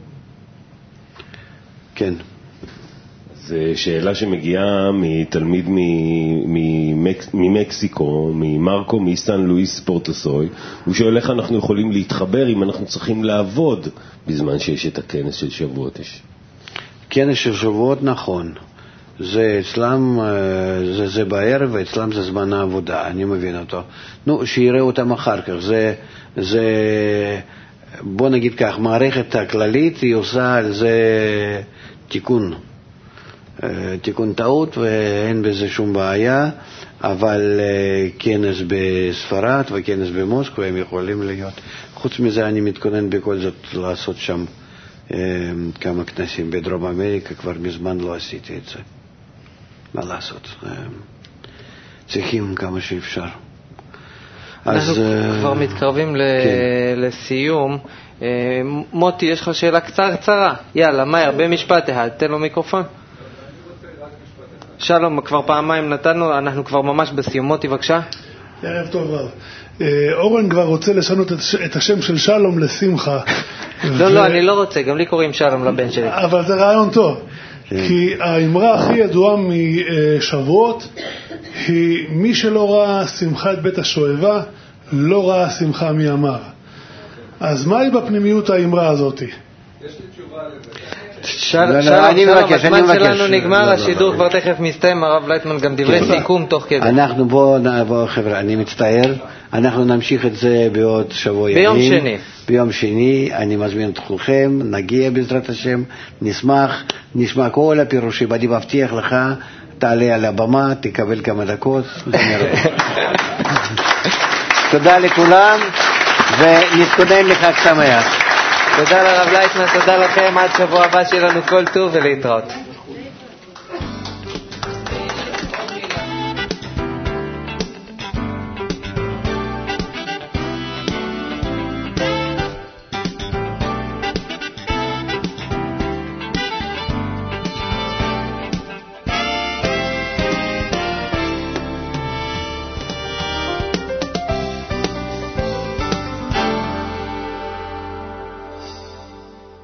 כן. זו שאלה שמגיעה מתלמיד ממקסיקו, ממרקו מסן לואיס פורטוסוי. הוא שואל איך אנחנו יכולים להתחבר אם אנחנו צריכים לעבוד בזמן שיש את הכנס של שבועות. כנס של שבועות, נכון. זה אצלם, זה בערב, ואצלם זה זמן העבודה, אני מבין אותו. שיראו אותם אחר כך. זה בוא נגיד כך, מערכת הכללית היא עושה על זה תיקון. תיקון טעות ואין בזה שום בעיה, אבל כנס בספרד וכנס במוסקו הם יכולים להיות. חוץ מזה אני מתכונן בכל זאת לעשות שם כמה כנסים בדרום אמריקה, כבר מזמן לא עשיתי את זה. מה לעשות? צריכים כמה שאפשר. אנחנו כבר מתקרבים לסיום. מוטי, יש לך שאלה קצרה? יאללה, מאיר, במשפט אחד, תן לו מיקרופון. שלום, כבר פעמיים נתנו, אנחנו כבר ממש בסיום. מוטי, בבקשה. ערב טוב רב. אורן כבר רוצה לשנות את השם של שלום לשמחה. לא, אני לא רוצה, גם לי קוראים שלום לבן שלי. אבל זה רעיון טוב, כי האמרה הכי ידועה משבועות היא מי שלא ראה שמחה את בית השואבה, לא ראה שמחה מימיו. אז מהי בפנימיות האמרה הזאת? יש לי תשובה לזה. שלום, הזמן שלנו נגמר, השידור כבר תכף מסתיים, הרב לייטמן גם דברי סיכום תוך כדי. אנחנו בוא חבר'ה, אני מצטער, אנחנו נמשיך את זה בעוד שבוע ימים. ביום שני, אני מזמין את כולכם, נגיע בעזרת השם, נשמח, נשמע כל הפירושים, אני מבטיח לך, תעלה על הבמה, תקבל כמה דקות, תודה לכולם, ונתכונן לחג שמח. תודה לרב לייטמן, תודה לכם, עד שבוע הבא שלנו כל טוב ולהתראות.